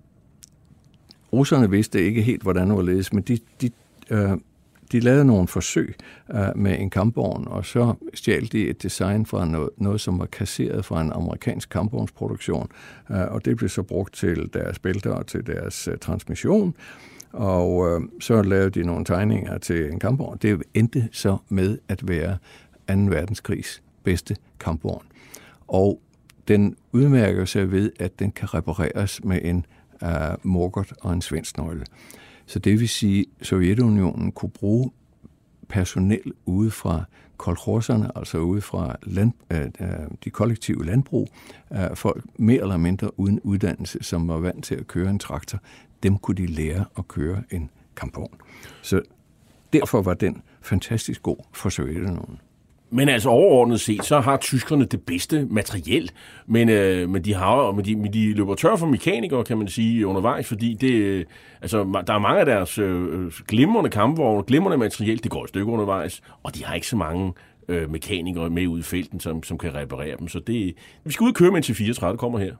russerne vidste ikke helt, hvordan det var ledes, men de... de uh, De lavede nogle forsøg uh, med en kampvogn, og så stjal de et design fra noget, noget som var kasseret fra en amerikansk kampvognsproduktion, uh, og det blev så brugt til deres bælter og til deres uh, transmission, og uh, så lavede de nogle tegninger til en kampvogn. Det endte så med at være anden verdenskrigs bedste kampvogn, og den udmærker sig ved, at den kan repareres med en uh, mukkert og en svendsnøgle. Så det vil sige, at Sovjetunionen kunne bruge personel ude fra kolkhozerne, altså ude fra land, øh, de kollektive landbrug, øh, folk mere eller mindre uden uddannelse, som var vant til at køre en traktor. Dem kunne de lære at køre en kampvogn. Så derfor var den fantastisk god for Sovjetunionen. Men altså overordnet set, så har tyskerne det bedste materiel, men, øh, men, de, har, men, de, men de løber tør for mekanikere, kan man sige, undervejs, fordi det, altså, der er mange af deres øh, glimrende kampvogne, glimrende materiel, det går et stykke undervejs, og de har ikke så mange øh, mekanikere med ude i felten, som, som kan reparere dem. Så det, vi skal ud og køre med en T fireogtredive, kommer her.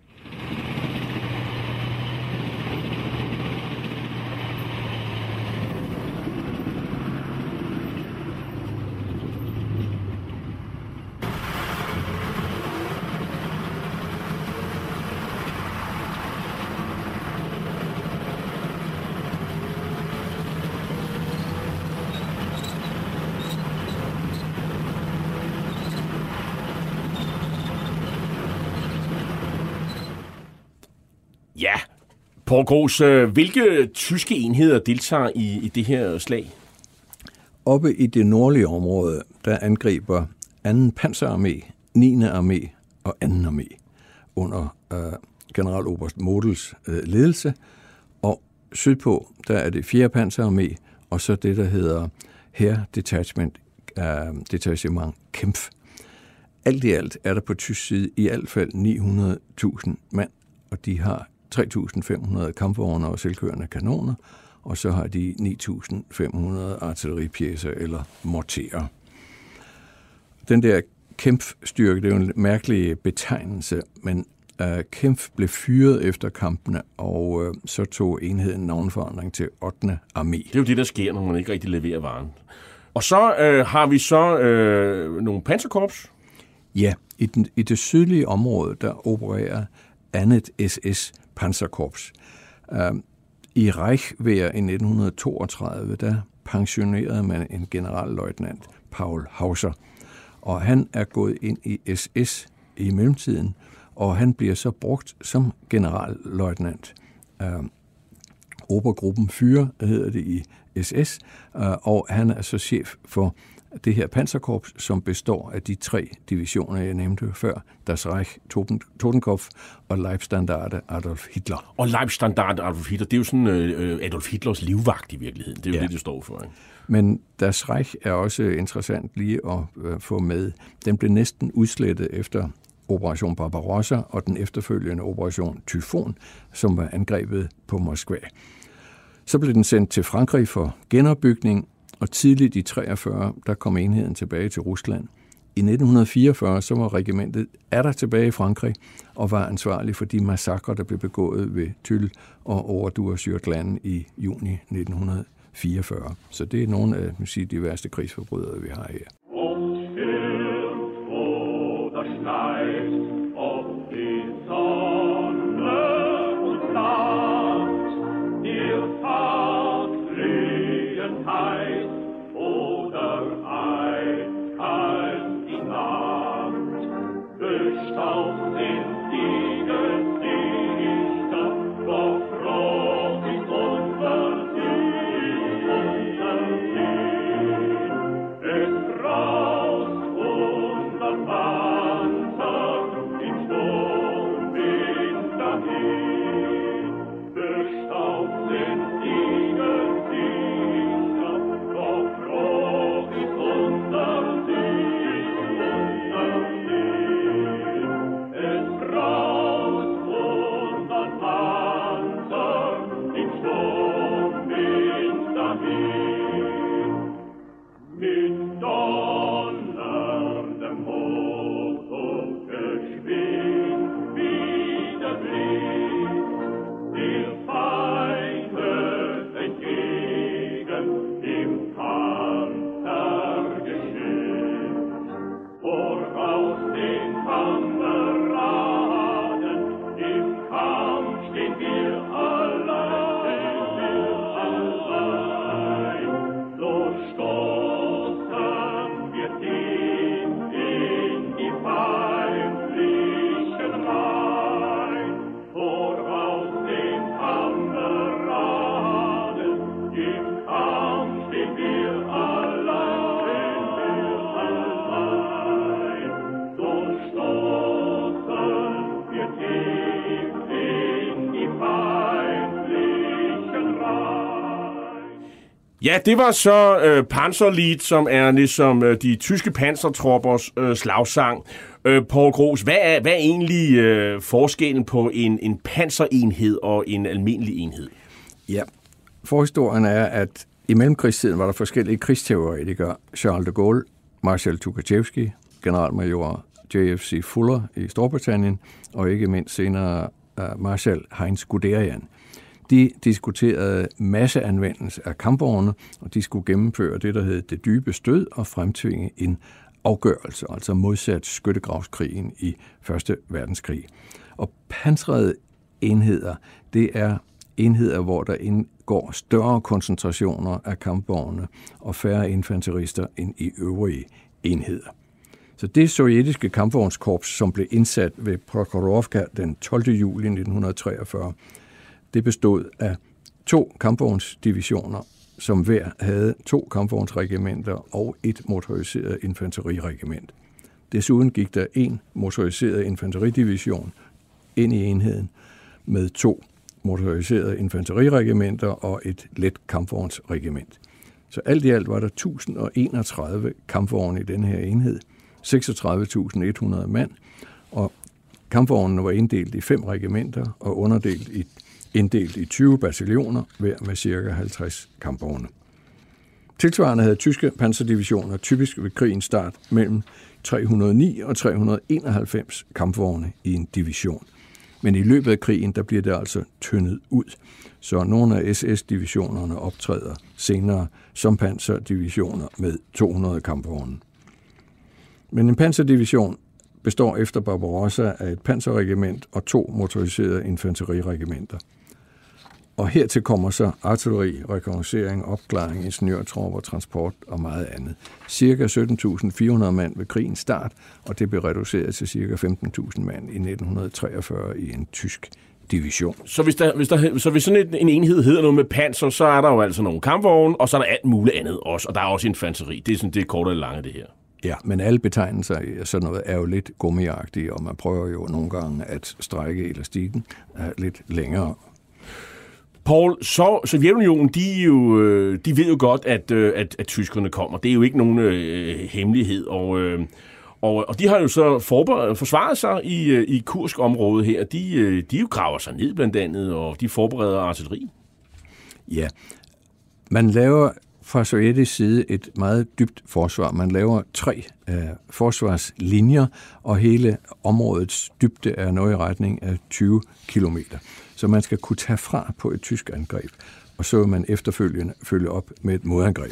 Ja, Poul Gros, hvilke tyske enheder deltager i, i det her slag? Oppe i det nordlige område, der angriber anden panserarmé, niende armé og anden armé under øh, generaloberst Models øh, ledelse. Og sydpå, der er det fjerde panserarmé, og så det, der hedder Heer Detachment, øh, Detachement Kempf. Alt i alt er der på tysk side i hvert fald ni hundrede tusind mand, og de har tre tusind fem hundrede kampvogne og selvkørende kanoner, og så har de ni tusind fem hundrede artilleripjæser eller morterer. Den der Kempf-styrke, det er jo en mærkelig betegnelse, men uh, Kempf blev fyret efter kampene, og uh, så tog enheden navnforandring til ottende armé. Det er jo det, der sker, når man ikke rigtig leverer varen. Og så øh, har vi så øh, nogle panserkorps. Ja, i, den, i det sydlige område, der opererer andet S S Panserkorps. Uh, I Reichswehr i nitten toogtredive, der pensionerede man en generalløjtnant, Paul Hauser, og han er gået ind i S S i mellemtiden, og han bliver så brugt som generalløjtnant. Uh, Obergruppen Führer hedder det i S S, uh, og han er så chef for det her panserkorps, som består af de tre divisioner, jeg nævnte før, Das Reich Totenkopf og Leibstandarte Adolf Hitler. Og Leibstandarte Adolf Hitler, det er jo sådan øh, Adolf Hitlers livvagt i virkeligheden. Det er jo ja. det, det står for. Ikke? Men Das Reich er også interessant lige at øh, få med. Den blev næsten udslettet efter Operation Barbarossa og den efterfølgende Operation Tyfon, som var angrebet på Moskva. Så blev den sendt til Frankrig for genopbygning, og tidligt i treogfyrre, der kom enheden tilbage til Rusland. I nitten fireogfyrre, så var regimentet atter tilbage i Frankrig og var ansvarlig for de massakrer, der blev begået ved Tulle og Oradour-sur-Glane i juni nitten fireogfyrre. Så det er nogle af sige, de værste krigsforbrydere, vi har her. Ja, det var så øh, Panzerlied, som er ligesom øh, de tyske pansertroppers øh, slagsang. Øh, Poul Gros, hvad er, hvad er egentlig øh, forskellen på en, en panserenhed og en almindelig enhed? Ja, forhistorien er, at i mellemkrigstiden var der forskellige krigsteoretikere. Charles de Gaulle, Marshal Tukhachevsky, generalmajor J F C Fuller i Storbritannien, og ikke mindst senere uh, Marshal Heinz Guderian. De diskuterede masseanvendelse af kampvogne, og de skulle gennemføre det, der hed det dybe stød og fremtvinge en afgørelse, altså modsat skyttegravskrigen i Første Verdenskrig. Og pansrede enheder, det er enheder, hvor der indgår større koncentrationer af kampvogne og færre infanterister end i øvrige enheder. Så det sovjetiske kampvognskorps, som blev indsat ved Prokhorovka den tolvte juli nitten treogfyrre, det bestod af to kampvognsdivisioner, som hver havde to kampvognsregimenter og et motoriseret infanteriregiment. Desuden gik der en motoriseret infanteridivision ind i enheden med to motoriserede infanteriregimenter og et let kampvognsregiment. Så alt i alt var der et tusind og enogtredive kampvogne i denne her enhed, seksogtredive tusind et hundrede mand, og kampvognene var inddelt i fem regimenter og underdelt i, inddelt i tyve bataljoner, hver med cirka halvtreds kampvogne. Tilsvarende havde tyske panserdivisioner typisk ved krigens start mellem tre hundrede og ni og tre hundrede og enoghalvfems kampvogne i en division. Men i løbet af krigen, der bliver det altså tyndet ud. Så nogle af S S-divisionerne optræder senere som panserdivisioner med to hundrede kampvogne. Men en panserdivision består efter Barbarossa af et panserregiment og to motoriserede infanteriregimenter. Og hertil kommer så artilleri, rekognoscering, opklaring, ingeniørtropper, transport og meget andet. Cirka sytten tusind fire hundrede mand ved krigens start, og det blev reduceret til cirka femten tusind mand i nitten treogfyrre i en tysk division. Så hvis, der, hvis, der, så hvis sådan en enhed hedder noget med panser, så er der jo altså nogle kampvogne, og så er der alt muligt andet også, og der er også infanteri. Det er sådan det korte og lange, det her. Ja, men alle betegnelser sådan noget er jo lidt gummiagtige, og man prøver jo nogle gange at strække elastikken lidt længere. Paul, så Sovjetunionen, de, jo, de ved jo godt, at, at, at tyskerne kommer. Det er jo ikke nogen øh, hemmelighed, og, øh, og, og de har jo så forberedt, forsvaret sig i, i Kursk-området her. De, de jo graver sig ned blandt andet, og de forbereder artilleri. Ja, man laver fra sovjetisk side et meget dybt forsvar. Man laver tre øh, forsvarslinjer, og hele områdets dybde er noget i retning af tyve kilometer. Så man skal kunne tage fra på et tysk angreb, og så vil man efterfølgende følge op med et modangreb.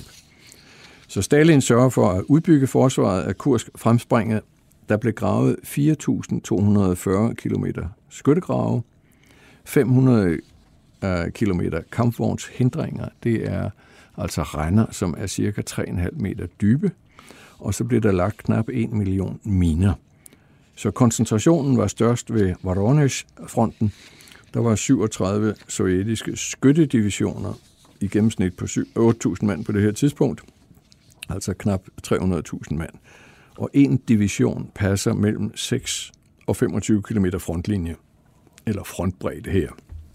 Så Stalin sørger for at udbygge forsvaret af Kursk fremspringet. Der blev gravet fire tusind to hundrede og fyrre kilometer skyttegrave, fem hundrede kilometer kampvognshindringer, det er altså render, som er cirka tre komma fem meter dybe, og så blev der lagt knap en million miner. Så koncentrationen var størst ved Voronezh-fronten. Der var syvogtredive sovjetiske skyttedivisioner i gennemsnit på otte tusind mand på det her tidspunkt, altså knap tre hundrede tusind mand. Og en division passer mellem seks og femogtyve kilometer frontlinje, eller frontbredde her.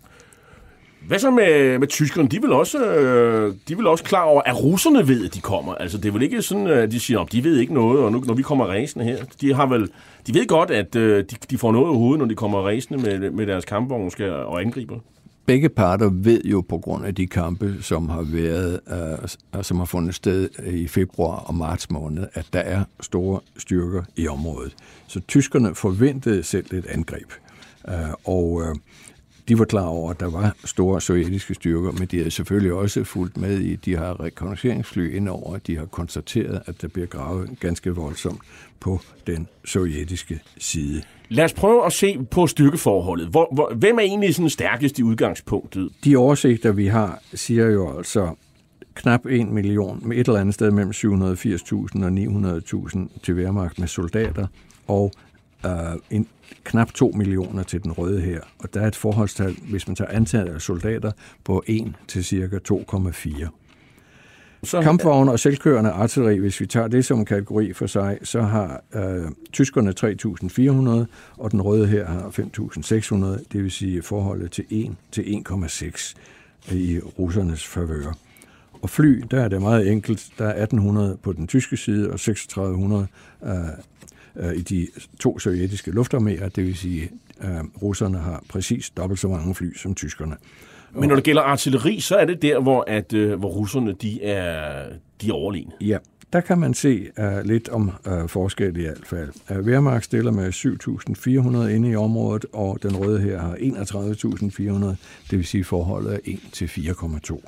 Hvad så med, med tyskerne? De vil også, de vil også klar over, at russerne ved, at de kommer. Altså, det er vel ikke sådan, at de siger, at de ved ikke noget, og nu, når vi kommer ræsende her. De, har vel, de ved godt, at de, de får noget i hovedet, når de kommer ræsende med, med deres kampvogne og angriber. Begge parter ved jo på grund af de kampe, som har været, øh, som har fundet sted i februar og marts måned, at der er store styrker i området. Så tyskerne forventede selv et angreb. Øh, og øh, de var klar over, at der var store sovjetiske styrker, men de havde selvfølgelig også fulgt med i, de har rekognosceringsfly indover, de har konstateret, at der bliver gravet ganske voldsomt på den sovjetiske side. Lad os prøve at se på styrkeforholdet. Hvor, hvor, hvem er egentlig sådan stærkest i udgangspunktet? De oversigter, vi har, siger jo altså knap en million, med et eller andet sted mellem syv hundrede og firs tusind og ni hundrede tusind til Wehrmacht med soldater, og øh, en, knap to millioner til den røde hær. Og der er et forholdstal, hvis man tager antallet af soldater, på en til cirka to komma fire. Så kampvogne og selvkørende artilleri, hvis vi tager det som en kategori for sig, så har øh, tyskerne tre tusind fire hundrede, og den røde her har fem tusind seks hundrede, det vil sige forholdet til en til en komma seks i russernes favør. Og fly, der er det meget enkelt. Der er atten hundrede på den tyske side, og seksogtredive hundrede øh, øh, i de to sovjetiske luftarméer, det vil sige, øh, russerne har præcis dobbelt så mange fly som tyskerne. Men når det gælder artilleri, så er det der, hvor, at, øh, hvor russerne de er, de er overlegne. Ja, der kan man se uh, lidt om uh, forskel i hvert fald. Uh, Wehrmacht stiller med syv tusind fire hundrede inde i området, og den røde her har enogtredive tusind fire hundrede, det vil sige forholdet er en til fire komma to.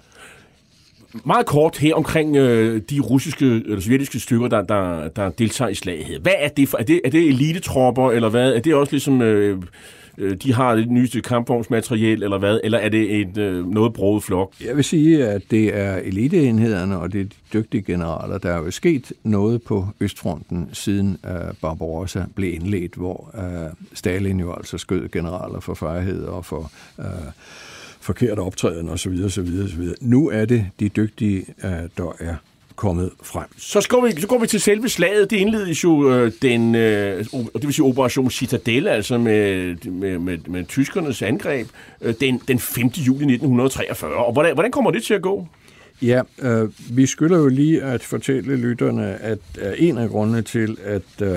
Meget kort her omkring øh, de russiske eller sovjetiske styrker, der, der, der deltager i slaget her. Hvad er det for? Er det, er det elitetropper, eller hvad? Er det også ligesom... Øh, de har det nyeste kampvognsmateriel, eller hvad? Eller er det et øh, noget broget flok? Jeg vil sige, at det er eliteenhederne, og det er de dygtige generaler. Der er jo sket noget på Østfronten, siden øh, Barbarossa blev indledt, hvor øh, Stalin jo altså skød generaler for fejhed og for øh, forkert optræden osv. osv., osv. Nu er det de dygtige, øh, der er kommet frem. Så, skal vi, så går vi til selve slaget. Det indledes jo øh, den, øh, det vil sige Operation Citadelle, altså med, med, med, med tyskernes angreb, øh, den, den femte juli nitten treogfyrre. Og hvordan, hvordan kommer det til at gå? Ja, øh, vi skylder jo lige at fortælle lytterne, at øh, en af grundene til, at øh,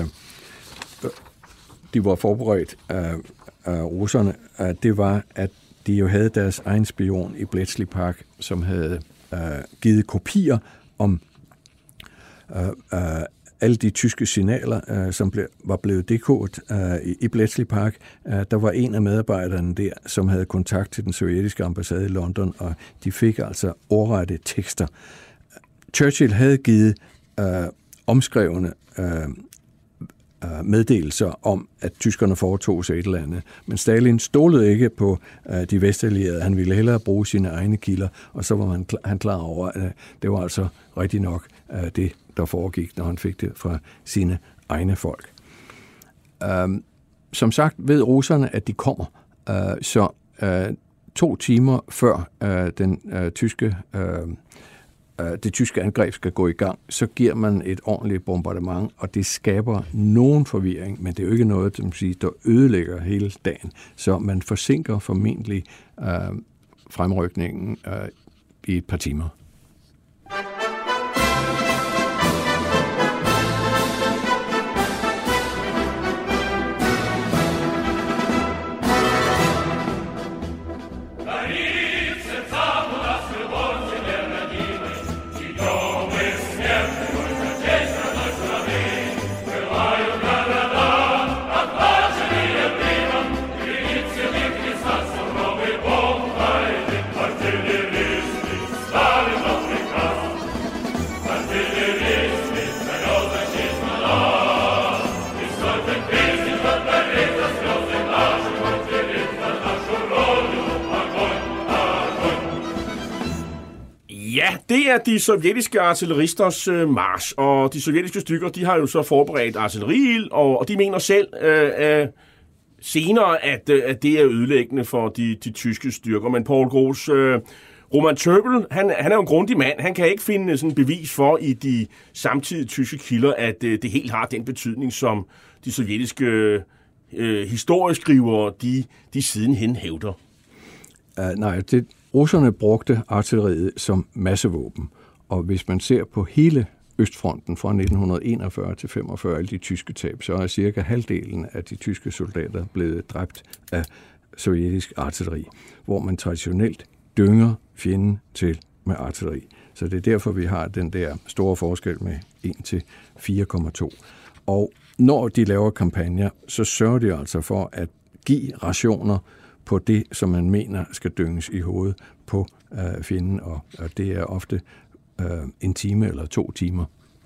de var forberedt af, af russerne, at det var, at de jo havde deres egen spion i Bletchley Park, som havde øh, givet kopier om øh, øh, alle de tyske signaler, øh, som ble, var blevet dekodet øh, i, i Bletchley Park. Øh, der var en af medarbejderne der, som havde kontakt til den sovjetiske ambassade i London, og de fik altså ordrette tekster. Churchill havde givet øh, omskrevne øh, meddelelser om, at tyskerne foretog sig et eller andet. Men Stalin stolede ikke på uh, de vestallierede. Han ville hellere bruge sine egne kilder, og så var man, han klar over, at uh, det var altså rigtig nok uh, det, der foregik, når han fik det fra sine egne folk. Uh, som sagt ved russerne, at de kommer. Uh, så uh, to timer før uh, den uh, tyske uh, det tyske angreb skal gå i gang, så giver man et ordentligt bombardement, og det skaber nogen forvirring, men det er jo ikke noget, som siger, der ødelægger hele dagen. Så man forsinker formentlig øh, fremrykningen øh, i et par timer. Det er de sovjetiske artilleristers øh, march, og de sovjetiske stykker, de har jo så forberedt artilleriild, og, og de mener selv øh, øh, senere, at, øh, at det er ødelæggende for de, de tyske styrker. Men Paul Gross, øh, Roman Tøbel, han, han er jo en grundig mand. Han kan ikke finde sådan bevis for i de samtidige tyske kilder, at øh, det helt har den betydning, som de sovjetiske øh, historieskrivere, de, de sidenhen hævder. Uh, nej, det russerne brugte artilleriet som massevåben, og hvis man ser på hele Østfronten fra nitten enogfyrre til femogfyrre, alle de tyske tab, så er cirka halvdelen af de tyske soldater blevet dræbt af sovjetisk artilleri, hvor man traditionelt dynger fjenden til med artilleri. Så det er derfor, vi har den der store forskel med en til fire komma to. Og når de laver kampagner, så sørger de altså for at give rationer på det, som man mener skal dynges i hovedet på øh, fjenden, og, og det er ofte øh, en time eller to timer.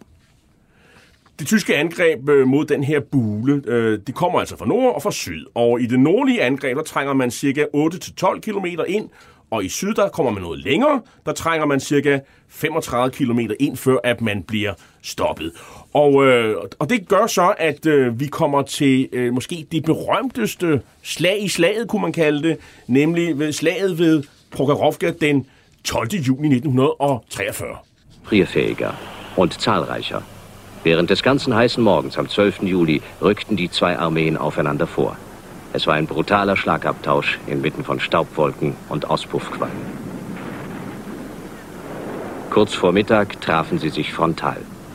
Det tyske angreb øh, mod den her bule, øh, det kommer altså fra nord og fra syd, og i det nordlige angreb, der trænger man cirka otte til tolv kilometer ind, og i syd, der kommer man noget længere, der trænger man cirka femogtredive kilometer ind, før at man bliver stoppet. Og, øh, og det gør så, at øh, vi kommer til øh, måske det berømteste slag i slaget, kunne man kalde det, nemlig ved slaget ved Prokhorovka den tolvte juni nitten treogfyrre. Trierfähiger und zahlreicher. Während des ganzen heißen Morgens am zwölften Juli rückten die zwei Armeen aufeinander vor. Es war ein brutaler Schlagabtausch inmitten von Staubwolken und Auspuffqualm. Kurz vor Mittag trafen sie sich frontal.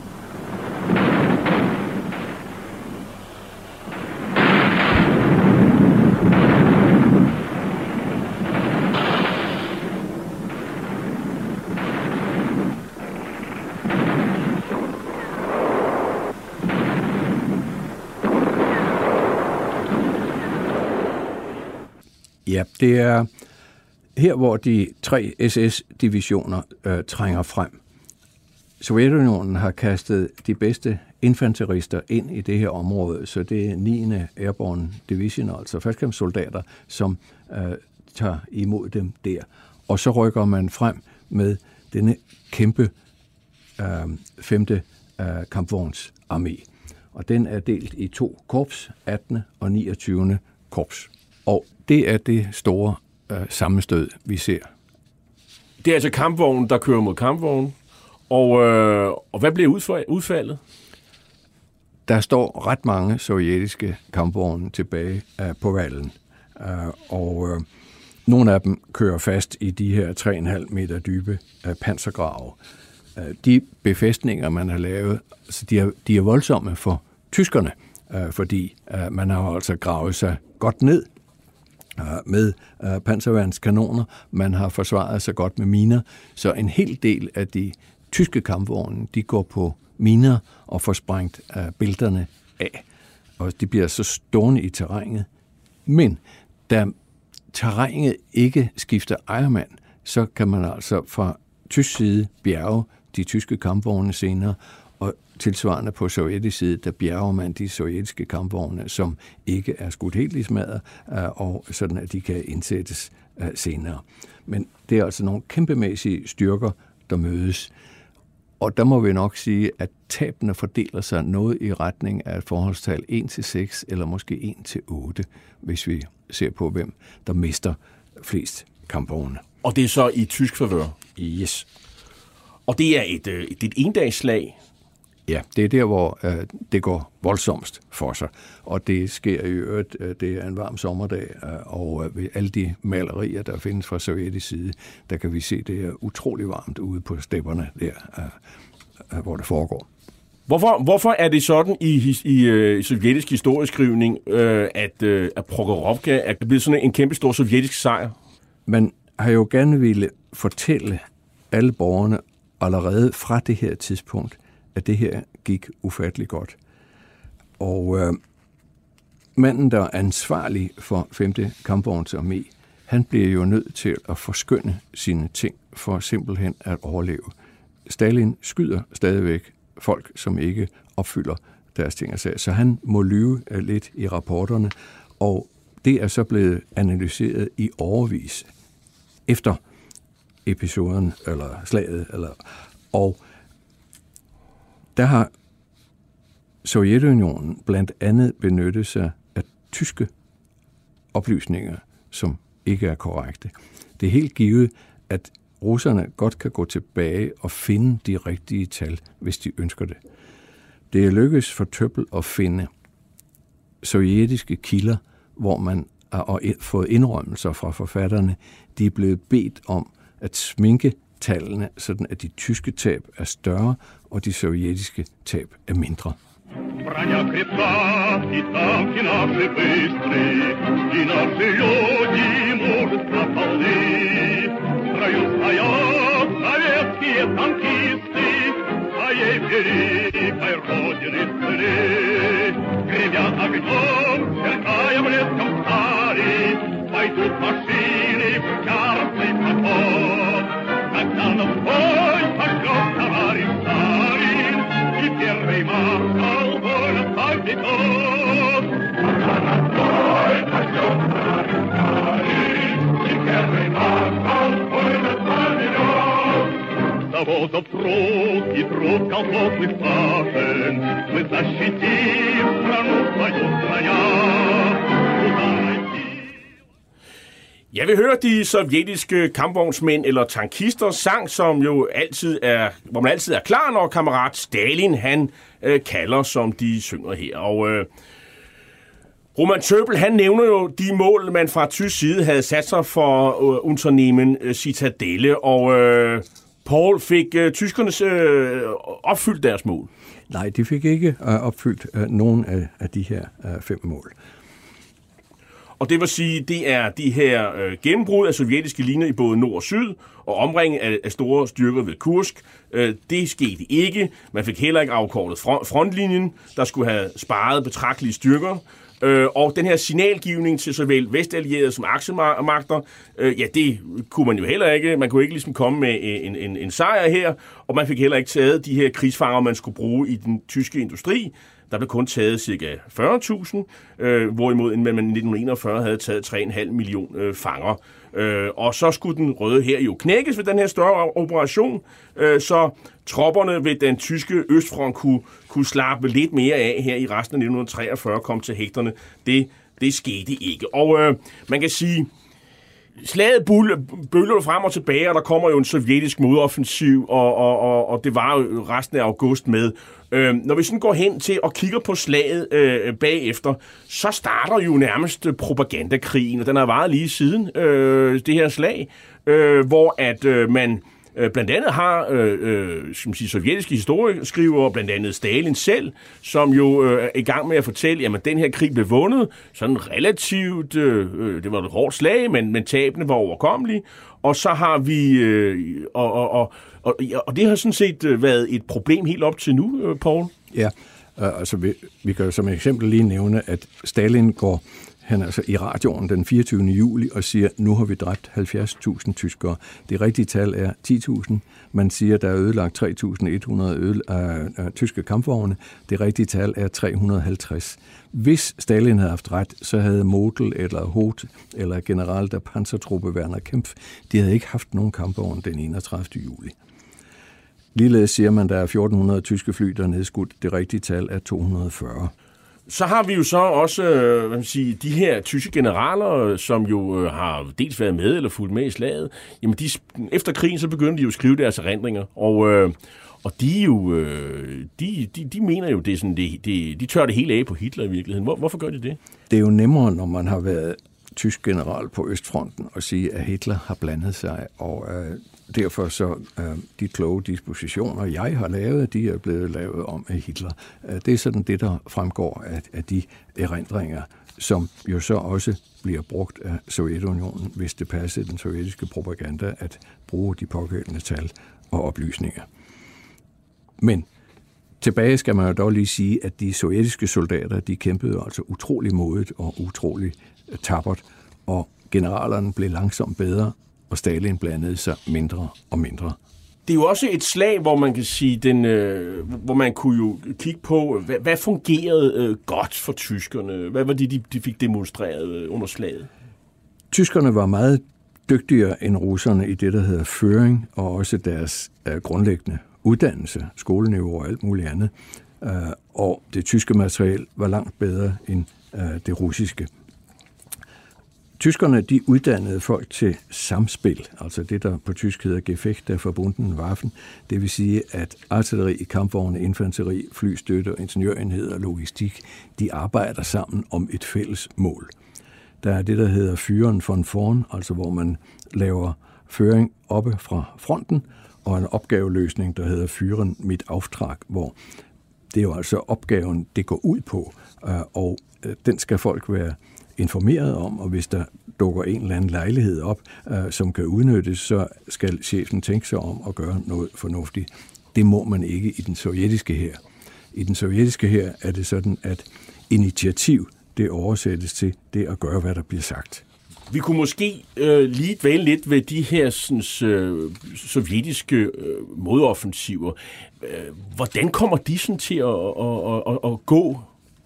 Ja, det er her, hvor de tre S S-divisioner øh, trænger frem. Sovjetunionen har kastet de bedste infanterister ind i det her område, så det er niende Airborne Division, altså faldskærmssoldater, som øh, tager imod dem der. Og så rykker man frem med denne kæmpe øh, femte øh, kampvognsarmé. Og den er delt i to korps, attende og niogtyvende korps. Og det er det store øh, sammenstød, vi ser. Det er altså kampvognen, der kører mod kampvognen. Og, øh, og hvad bliver udfaldet? Der står ret mange sovjetiske kampvogne tilbage øh, på vallen. Øh, og øh, nogle af dem kører fast i de her tre komma fem meter dybe øh, pansergrave. Øh, de befæstninger, man har lavet, altså, de, er, de er voldsomme for tyskerne, øh, fordi øh, man har altså gravet sig godt ned med panserværnskanoner. Man har forsvaret sig godt med miner, så en hel del af de tyske kampvogne, de går på miner og får sprængt uh, bælterne af. Og de bliver så stående i terrænet. Men da terrænet ikke skifter ejermand, så kan man altså fra tysk side bjerge de tyske kampvogne senere, og tilsvarende på sovjetisk side, der bjerger man de sovjetiske kampvogne, som ikke er skudt helt i smadret, og sådan at de kan indsættes senere. Men det er altså nogle kæmpemæssige styrker, der mødes. Og der må vi nok sige, at tabene fordeler sig noget i retning af et forholdstal en til seks, eller måske en til otte, hvis vi ser på, hvem der mister flest kampvogne. Og det er så i tysk favør? Yes. Og det er et, et, et endagsslag? Ja, det er der, hvor øh, det går voldsomst for sig. Og det sker i øvrigt, øh, det er en varm sommerdag, øh, og øh, ved alle de malerier, der findes fra sovjetisk side, der kan vi se, det er utrolig varmt ude på stepperne der, øh, øh, hvor det foregår. Hvorfor, hvorfor er det sådan i, i, i, i sovjetisk historieskrivning, øh, at, øh, at Prokhorovka er blevet sådan en kæmpe stor sovjetisk sejr? Man har jo gerne ville fortælle alle borgerne allerede fra det her tidspunkt, at det her gik ufatteligt godt. Og øh, manden, der er ansvarlig for femte kampvognsarmé, han bliver jo nødt til at forskønne sine ting for simpelthen at overleve. Stalin skyder stadigvæk folk, som ikke opfylder deres ting og sager, så han må lyve lidt i rapporterne, og det er så blevet analyseret i årevis efter episoden, eller slaget, eller, og der har Sovjetunionen blandt andet benyttet sig af tyske oplysninger, som ikke er korrekte. Det er helt givet, at russerne godt kan gå tilbage og finde de rigtige tal, hvis de ønsker det. Det er lykkedes for Tøppel at finde sovjetiske kilder, hvor man har fået indrømmelser fra forfatterne. De er blevet bedt om at sminke tallene, sådan at de tyske tab er større, og de sovjetiske tab er mindre. Броня крепка, и танки наши быстрые, и наши люди мужество полны. В строю стоят советские танкисты, своей великой родины сыны. Гремя огнем, сверкая блеском стали, пойдут машины в яростный поход. Когда на бой пошлет товарищ Сталин, и первый маршал воля пойдет. Когда на бой пошлет товарищ Сталин, и первый маршал воля пойдет. Заводов труд и труд колхозных сажен, мы защитим страну свою страня. Jeg vil høre de sovjetiske kampvognsmænd eller tankister sang, som jo altid er, hvor man altid er klar, når kammerat Stalin han øh, kalder, som de synger her. Og øh, Roman Tøppel, han nævner jo de mål, man fra tysk side havde sat sig for øh, Unternehmen øh, Citadelle, og øh, Paul, fik øh, tyskerne øh, opfyldt deres mål? Nej, de fik ikke øh, opfyldt øh, nogen af, af de her øh, fem mål. Og det vil sige, det er de her øh, gennembrud af sovjetiske linjer i både nord og syd, og omringning af, af store styrker ved Kursk. Øh, det skete ikke. Man fik heller ikke afkortet front, frontlinjen, der skulle have sparet betragtelige styrker. Øh, og den her signalgivning til såvel vestallierede som aksemagter, øh, ja, det kunne man jo heller ikke. Man kunne ikke ligesom komme med en, en, en sejr her, og man fik heller ikke taget de her krigsfanger, man skulle bruge i den tyske industri. Der blev kun taget ca. fyrre tusind, øh, hvorimod man i nitten enogfyrre havde taget tre komma fem millioner øh, fanger. Øh, og så skulle den røde her jo knækkes ved den her større operation, øh, så tropperne ved den tyske østfront kunne, kunne slappe lidt mere af her i resten af nitten treogfyrre, kom til hægterne. Det, det skete ikke. Og øh, man kan sige, slaget bølger frem og tilbage, og der kommer jo en sovjetisk modoffensiv, og, og, og, og det var jo resten af august med. Øh, når vi sådan går hen til og kigger på slaget øh, bagefter, så starter jo nærmest propagandakrigen, og den har varet lige siden øh, det her slag, øh, hvor at øh, man Blandt andet har øh, øh, skal man sige, sovjetiske historieskrivere, blandt andet Stalin selv, som jo øh, er i gang med at fortælle, at den her krig blev vundet sådan relativt, øh, det var et hårdt slag, men, men tabene var overkommelige. Og så har vi, øh, og, og, og, og, og det har sådan set været et problem helt op til nu, øh, Poul. Ja, øh, altså vi, vi kan som eksempel lige nævne, at Stalin går han altså i radioen den fireogtyvende juli og siger, nu har vi dræbt halvfjerds tusind tyskere. Det rigtige tal er ti tusind. Man siger, der er ødelagt tre tusind et hundrede øde, øh, øh, tyske kampvogne. Det rigtige tal er tre hundrede og halvtreds. Hvis Stalin havde haft ret, så havde Model eller Hoth eller general der Panzertruppe Werner Kempf, de havde ikke haft nogen kampvogne den enogtredivte juli. Ligeledes siger man, der er fjorten hundrede tyske fly, der er nedskudt. Det rigtige tal er to hundrede og fyrre. Så har vi jo så også hvad man siger, de her tyske generaler, som jo har dels været med eller fulgt med i slaget. Jamen de, efter krigen så begyndte de jo at skrive deres erindringer, og, øh, og de, jo, øh, de, de, de mener jo, det er sådan, det, de, de tør det hele af på Hitler i virkeligheden. Hvor, hvorfor gør de det? Det er jo nemmere, når man har været tysk general på Østfronten, at sige, at Hitler har blandet sig, og øh, derfor så øh, de kloge dispositioner, jeg har lavet, de er blevet lavet om af Hitler. Øh, det er sådan det, der fremgår af, af de erindringer, som jo så også bliver brugt af Sovjetunionen, hvis det passer den sovjetiske propaganda at bruge de pågældende tal og oplysninger. Men tilbage skal man jo dog lige sige, at de sovjetiske soldater, de kæmpede altså utrolig modigt og utrolig tappert, og generalerne blev langsomt bedre, og Stalin blandede sig mindre og mindre. Det er jo også et slag, hvor man kan sige, den, øh, hvor man kunne jo kigge på, hvad, hvad fungerede øh, godt for tyskerne? Hvad var det, de, de fik demonstreret øh, under slaget? Tyskerne var meget dygtigere end russerne i det, der hedder føring, og også deres øh, grundlæggende uddannelse, skoleniveau og alt muligt andet. Øh, og det tyske materiel var langt bedre end øh, det russiske. Tyskerne, de uddannede folk til samspil, altså det, der på tysk hedder Gefecht der verbunden Waffen. Det vil sige, at artilleri, kampvogne, infanteri, flystøtte, ingeniørenheder og logistik, de arbejder sammen om et fælles mål. Der er det, der hedder Führen von vorn, altså hvor man laver føring oppe fra fronten, og en opgaveløsning, der hedder Führen mit Auftrag, hvor det er jo altså opgaven, det går ud på, og den skal folk være informeret om, og hvis der dukker en eller anden lejlighed op, øh, som kan udnyttes, så skal chefen tænke sig om at gøre noget fornuftigt. Det må man ikke i den sovjetiske hær. I den sovjetiske hær er det sådan, at initiativ, det oversættes til det at gøre, hvad der bliver sagt. Vi kunne måske øh, lige dvæle lidt ved de her sådan, øh, sovjetiske øh, modoffensiver. Øh, hvordan kommer de sådan til at, at, at, at gå?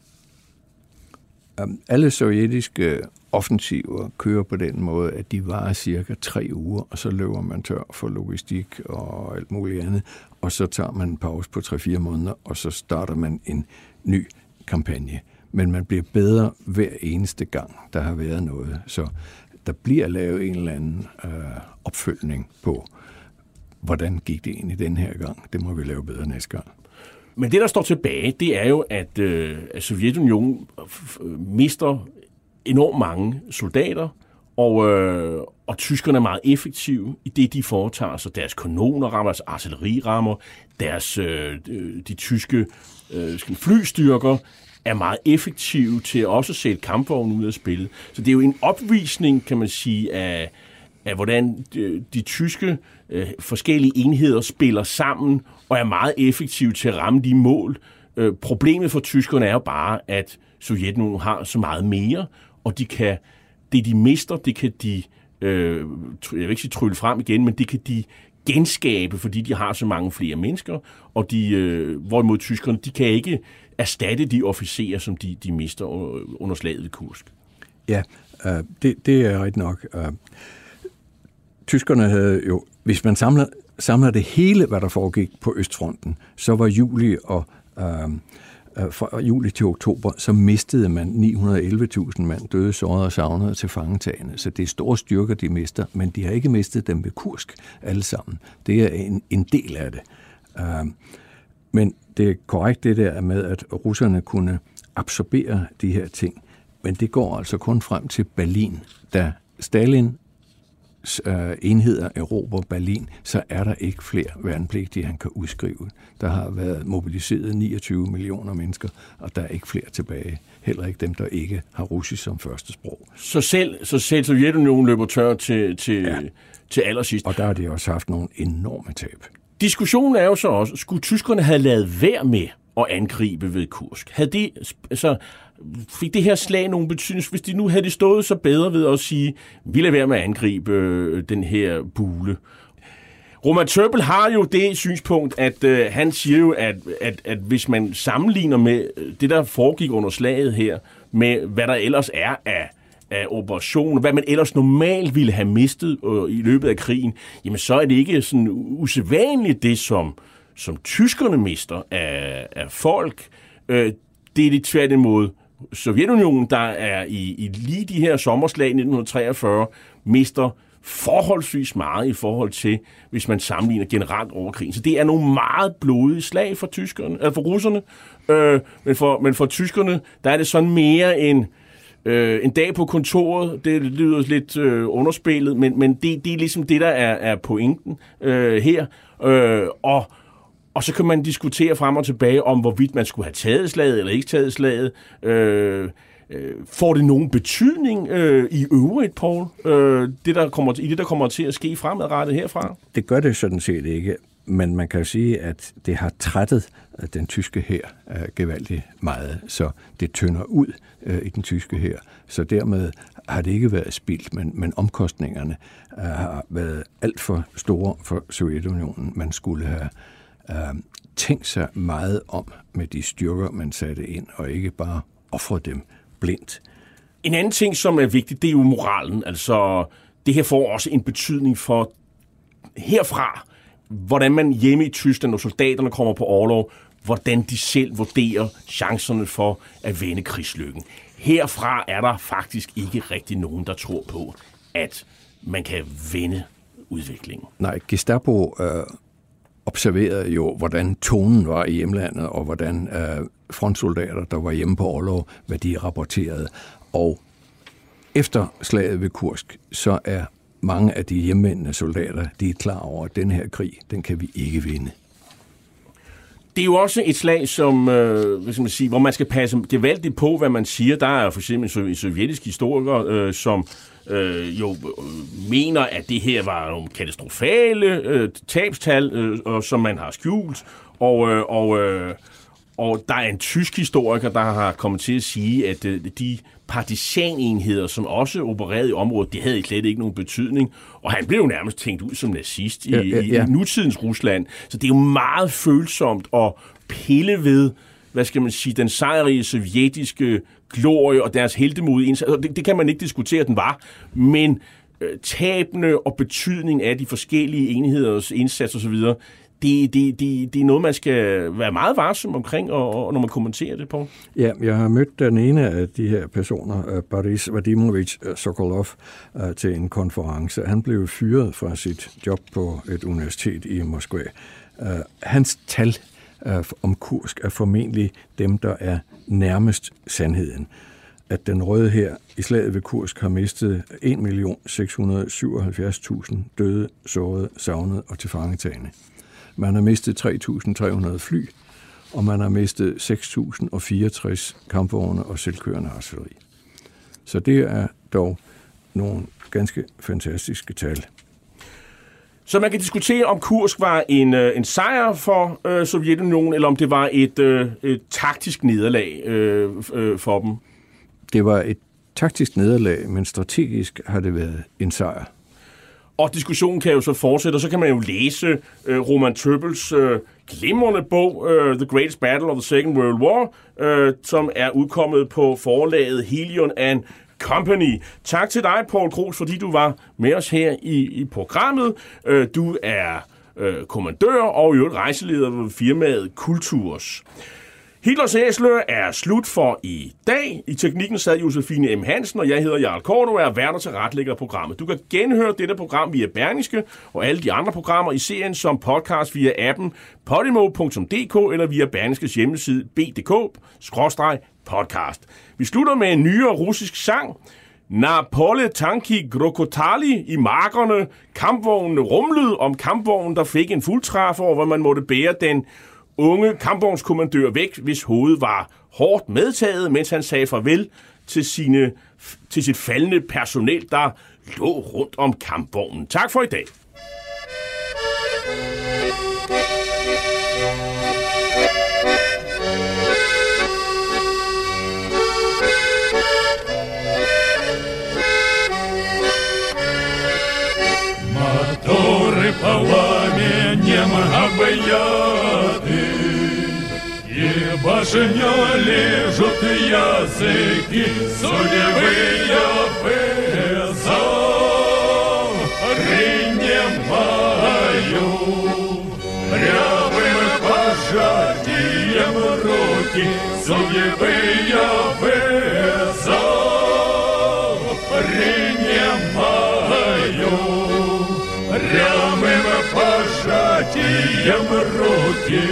Alle sovjetiske offensiver kører på den måde, at de varer cirka tre uger, og så løber man tør for logistik og alt muligt andet, og så tager man en pause på tre fire måneder, og så starter man en ny kampagne. Men man bliver bedre hver eneste gang, der har været noget. Så der bliver lavet en eller anden øh, opfølgning på, hvordan gik det egentlig den her gang. Det må vi lave bedre næste gang. Men det, der står tilbage, det er jo, at, øh, at Sovjetunionen mister enormt mange soldater, og, øh, og tyskerne er meget effektive i det, de foretager sig. Deres kanoner rammer, deres artilleri rammer, deres, øh, de tyske øh, flystyrker er meget effektive til også at sætte kampvogne ud af spillet. Så det er jo en opvisning, kan man sige, af, af hvordan de, de tyske øh, forskellige enheder spiller sammen og er meget effektive til at ramme de mål. Øh, problemet for tyskerne er jo bare, at Sovjetunionen har så meget mere, og de kan, det de mister, det kan de, øh, jeg vil ikke sige trylle frem igen, men det kan de genskabe, fordi de har så mange flere mennesker, og de, øh, hvorimod tyskerne, de kan ikke erstatte de officerer, som de, de mister under slaget ved Kursk. Ja, øh, det, det er rigtigt nok. Øh, tyskerne havde jo, hvis man samler, samler det hele, hvad der foregik på Østfronten, så var juli og øh, fra juli til oktober, så mistede man ni hundrede og elleve tusind mand døde, sårede og savnede til fangetagende. Så det er store styrker, de mister, men de har ikke mistet dem ved Kursk alle sammen. Det er en, en del af det. Uh, men det er korrekt det der med, at russerne kunne absorbere de her ting. Men det går altså kun frem til Berlin, da Stalin enheder erobrer Berlin, så er der ikke flere værnepligtige, han kan udskrive. Der har været mobiliseret niogtyve millioner mennesker, og der er ikke flere tilbage. Heller ikke dem, der ikke har russisk som første sprog. Så selv, så selv Sovjetunionen løber tør til, til, ja. til allersidst. Og der har de også haft nogle enorme tab. Diskussionen er jo så også, skulle tyskerne have lavet være med at angribe ved Kursk? Havde det, altså, fik det her slag nogen betydning? Hvis de nu havde det stået så bedre ved at sige, vi lader være med at angribe øh, den her bule. Roman Tøppel har jo det synspunkt, at øh, han siger jo, at, at, at hvis man sammenligner med det, der foregik under slaget her, med hvad der ellers er af, af operationer, hvad man ellers normalt ville have mistet øh, i løbet af krigen, jamen så er det ikke sådan usædvanligt det, som, som tyskerne mister af, af folk. Øh, det er det tværtimod Sovjetunionen, der er i, i lige de her sommerslag i nitten treogfyrre, mister forholdsvis meget i forhold til, hvis man sammenligner generelt over krigen. Så det er nogle meget blodige slag for tyskerne, eller for russerne, øh, men, for, men for tyskerne, der er det sådan mere en, øh, en dag på kontoret. Det lyder lidt øh, underspillet, men, men det, det er ligesom det, der er, er pointen øh, her. Øh, og, og så kan man diskutere frem og tilbage om, hvorvidt man skulle have taget slaget eller ikke taget slaget. Øh, Får det nogen betydning øh, i øvrigt, Paul, øh, det, der kommer, i det, der kommer til at ske fremadrettet herfra? Det gør det sådan set ikke, men man kan jo sige, at det har trættet den tyske hær øh, gevaldigt meget, så det tynder ud øh, i den tyske hær. Så dermed har det ikke været spildt, men, men omkostningerne øh, har været alt for store for Sovjetunionen. Man skulle have øh, tænkt sig meget om med de styrker, man satte ind, og ikke bare ofre dem blindt. En anden ting, som er vigtig, det er jo moralen. Altså, det her får også en betydning for herfra, hvordan man hjemme i Tyskland, når soldaterne kommer på orlov, hvordan de selv vurderer chancerne for at vende krigslykken. Herfra er der faktisk ikke rigtig nogen, der tror på, at man kan vende udviklingen. Nej, Gestapo øh, observerede jo, hvordan tonen var i hjemlandet, og hvordan øh, frontsoldater, der var hjemme på orlov, hvad de rapporterede. Og efter slaget ved Kursk, så er mange af de hjemvendende soldater, de er klar over, at den her krig, den kan vi ikke vinde. Det er jo også et slag, som, øh, hvad skal man sige, hvor man skal passe gevaldigt på, hvad man siger. Der er for eksempel en sovjetisk historiker, øh, som øh, jo øh, mener, at det her var nogle katastrofale øh, tabstal, øh, og, som man har skjult. Og, øh, og, øh, og der er en tysk historiker, der har kommet til at sige, at øh, de partisanenheder, som også opererede i området, det havde slet ikke nogen betydning. Og han blev jo nærmest tænkt ud som nazist i, ja, ja, ja. i nutidens Rusland. Så det er jo meget følsomt at pille ved, hvad skal man sige, den sejrige sovjetiske glorie og deres heltemodige indsats. Det, det kan man ikke diskutere, at den var, men øh, tabene og betydning af de forskellige enheders indsats osv., Det, det, det, det er noget, man skal være meget varsom omkring, og, og når man kommenterer det på. Ja, jeg har mødt den ene af de her personer, Boris Vadimovich Sokolov, til en konference. Han blev fyret fra sit job på et universitet i Moskva. Hans tal om Kursk er formentlig dem, der er nærmest sandheden. At den røde her i slaget ved Kursk har mistet en million seks hundrede og syvoghalvfjerds tusind døde, sårede, savnede og tilfangetagne. Man har mistet tre tusind tre hundrede fly, og man har mistet seks tusind og fireogtres kampvogne og selvkørende artilleri. Så det er dog nogle ganske fantastiske tal. Så man kan diskutere, om Kursk var en, en sejr for øh, Sovjetunionen, eller om det var et, øh, et taktisk nederlag øh, øh, for dem? Det var et taktisk nederlag, men strategisk har det været en sejr. Og diskussionen kan jo så fortsætte, og så kan man jo læse øh, Roman Tøppels øh, glimrende bog, øh, The Greatest Battle of the Second World War, øh, som er udkommet på forlaget Helion and Company. Tak til dig, Paul Kroos, fordi du var med os her i, i programmet. Øh, du er øh, kommandør og i øvrigt rejseleder ved firmaet Kulturs. Hitlers Æsler er slut for i dag. I teknikken sad Josefine M. Hansen, og jeg hedder Jarl Korto og er vært og tilrettelægger programmet. Du kan genhøre dette program via Berlingske og alle de andre programmer i serien som podcast via appen podimo punktum d k eller via Berlingskes hjemmeside b punktum d k skråstreg podcast. Vi slutter med en nyere russisk sang. Napole tanki grokotali i markerne. Kampvognene rumlede om kampvognen, der fik en fuldtræffer, hvor man måtte bære den unge kampvognskommandør væk, hvis hovedet var hårdt medtaget, mens han sagde farvel til, sine, til sit faldende personel, der lå rundt om kampvognen. Tak for i dag. Моторы пламенем объяты, и башнёй лежат языки, судьбы вызов принимаю. Прямым пожатием руки судьбы вызов принимаю. Прямым пожатием руки.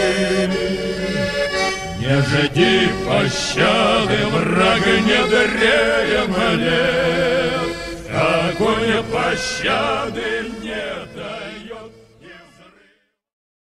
Не жди пощады, враг не дремлет, какой пощады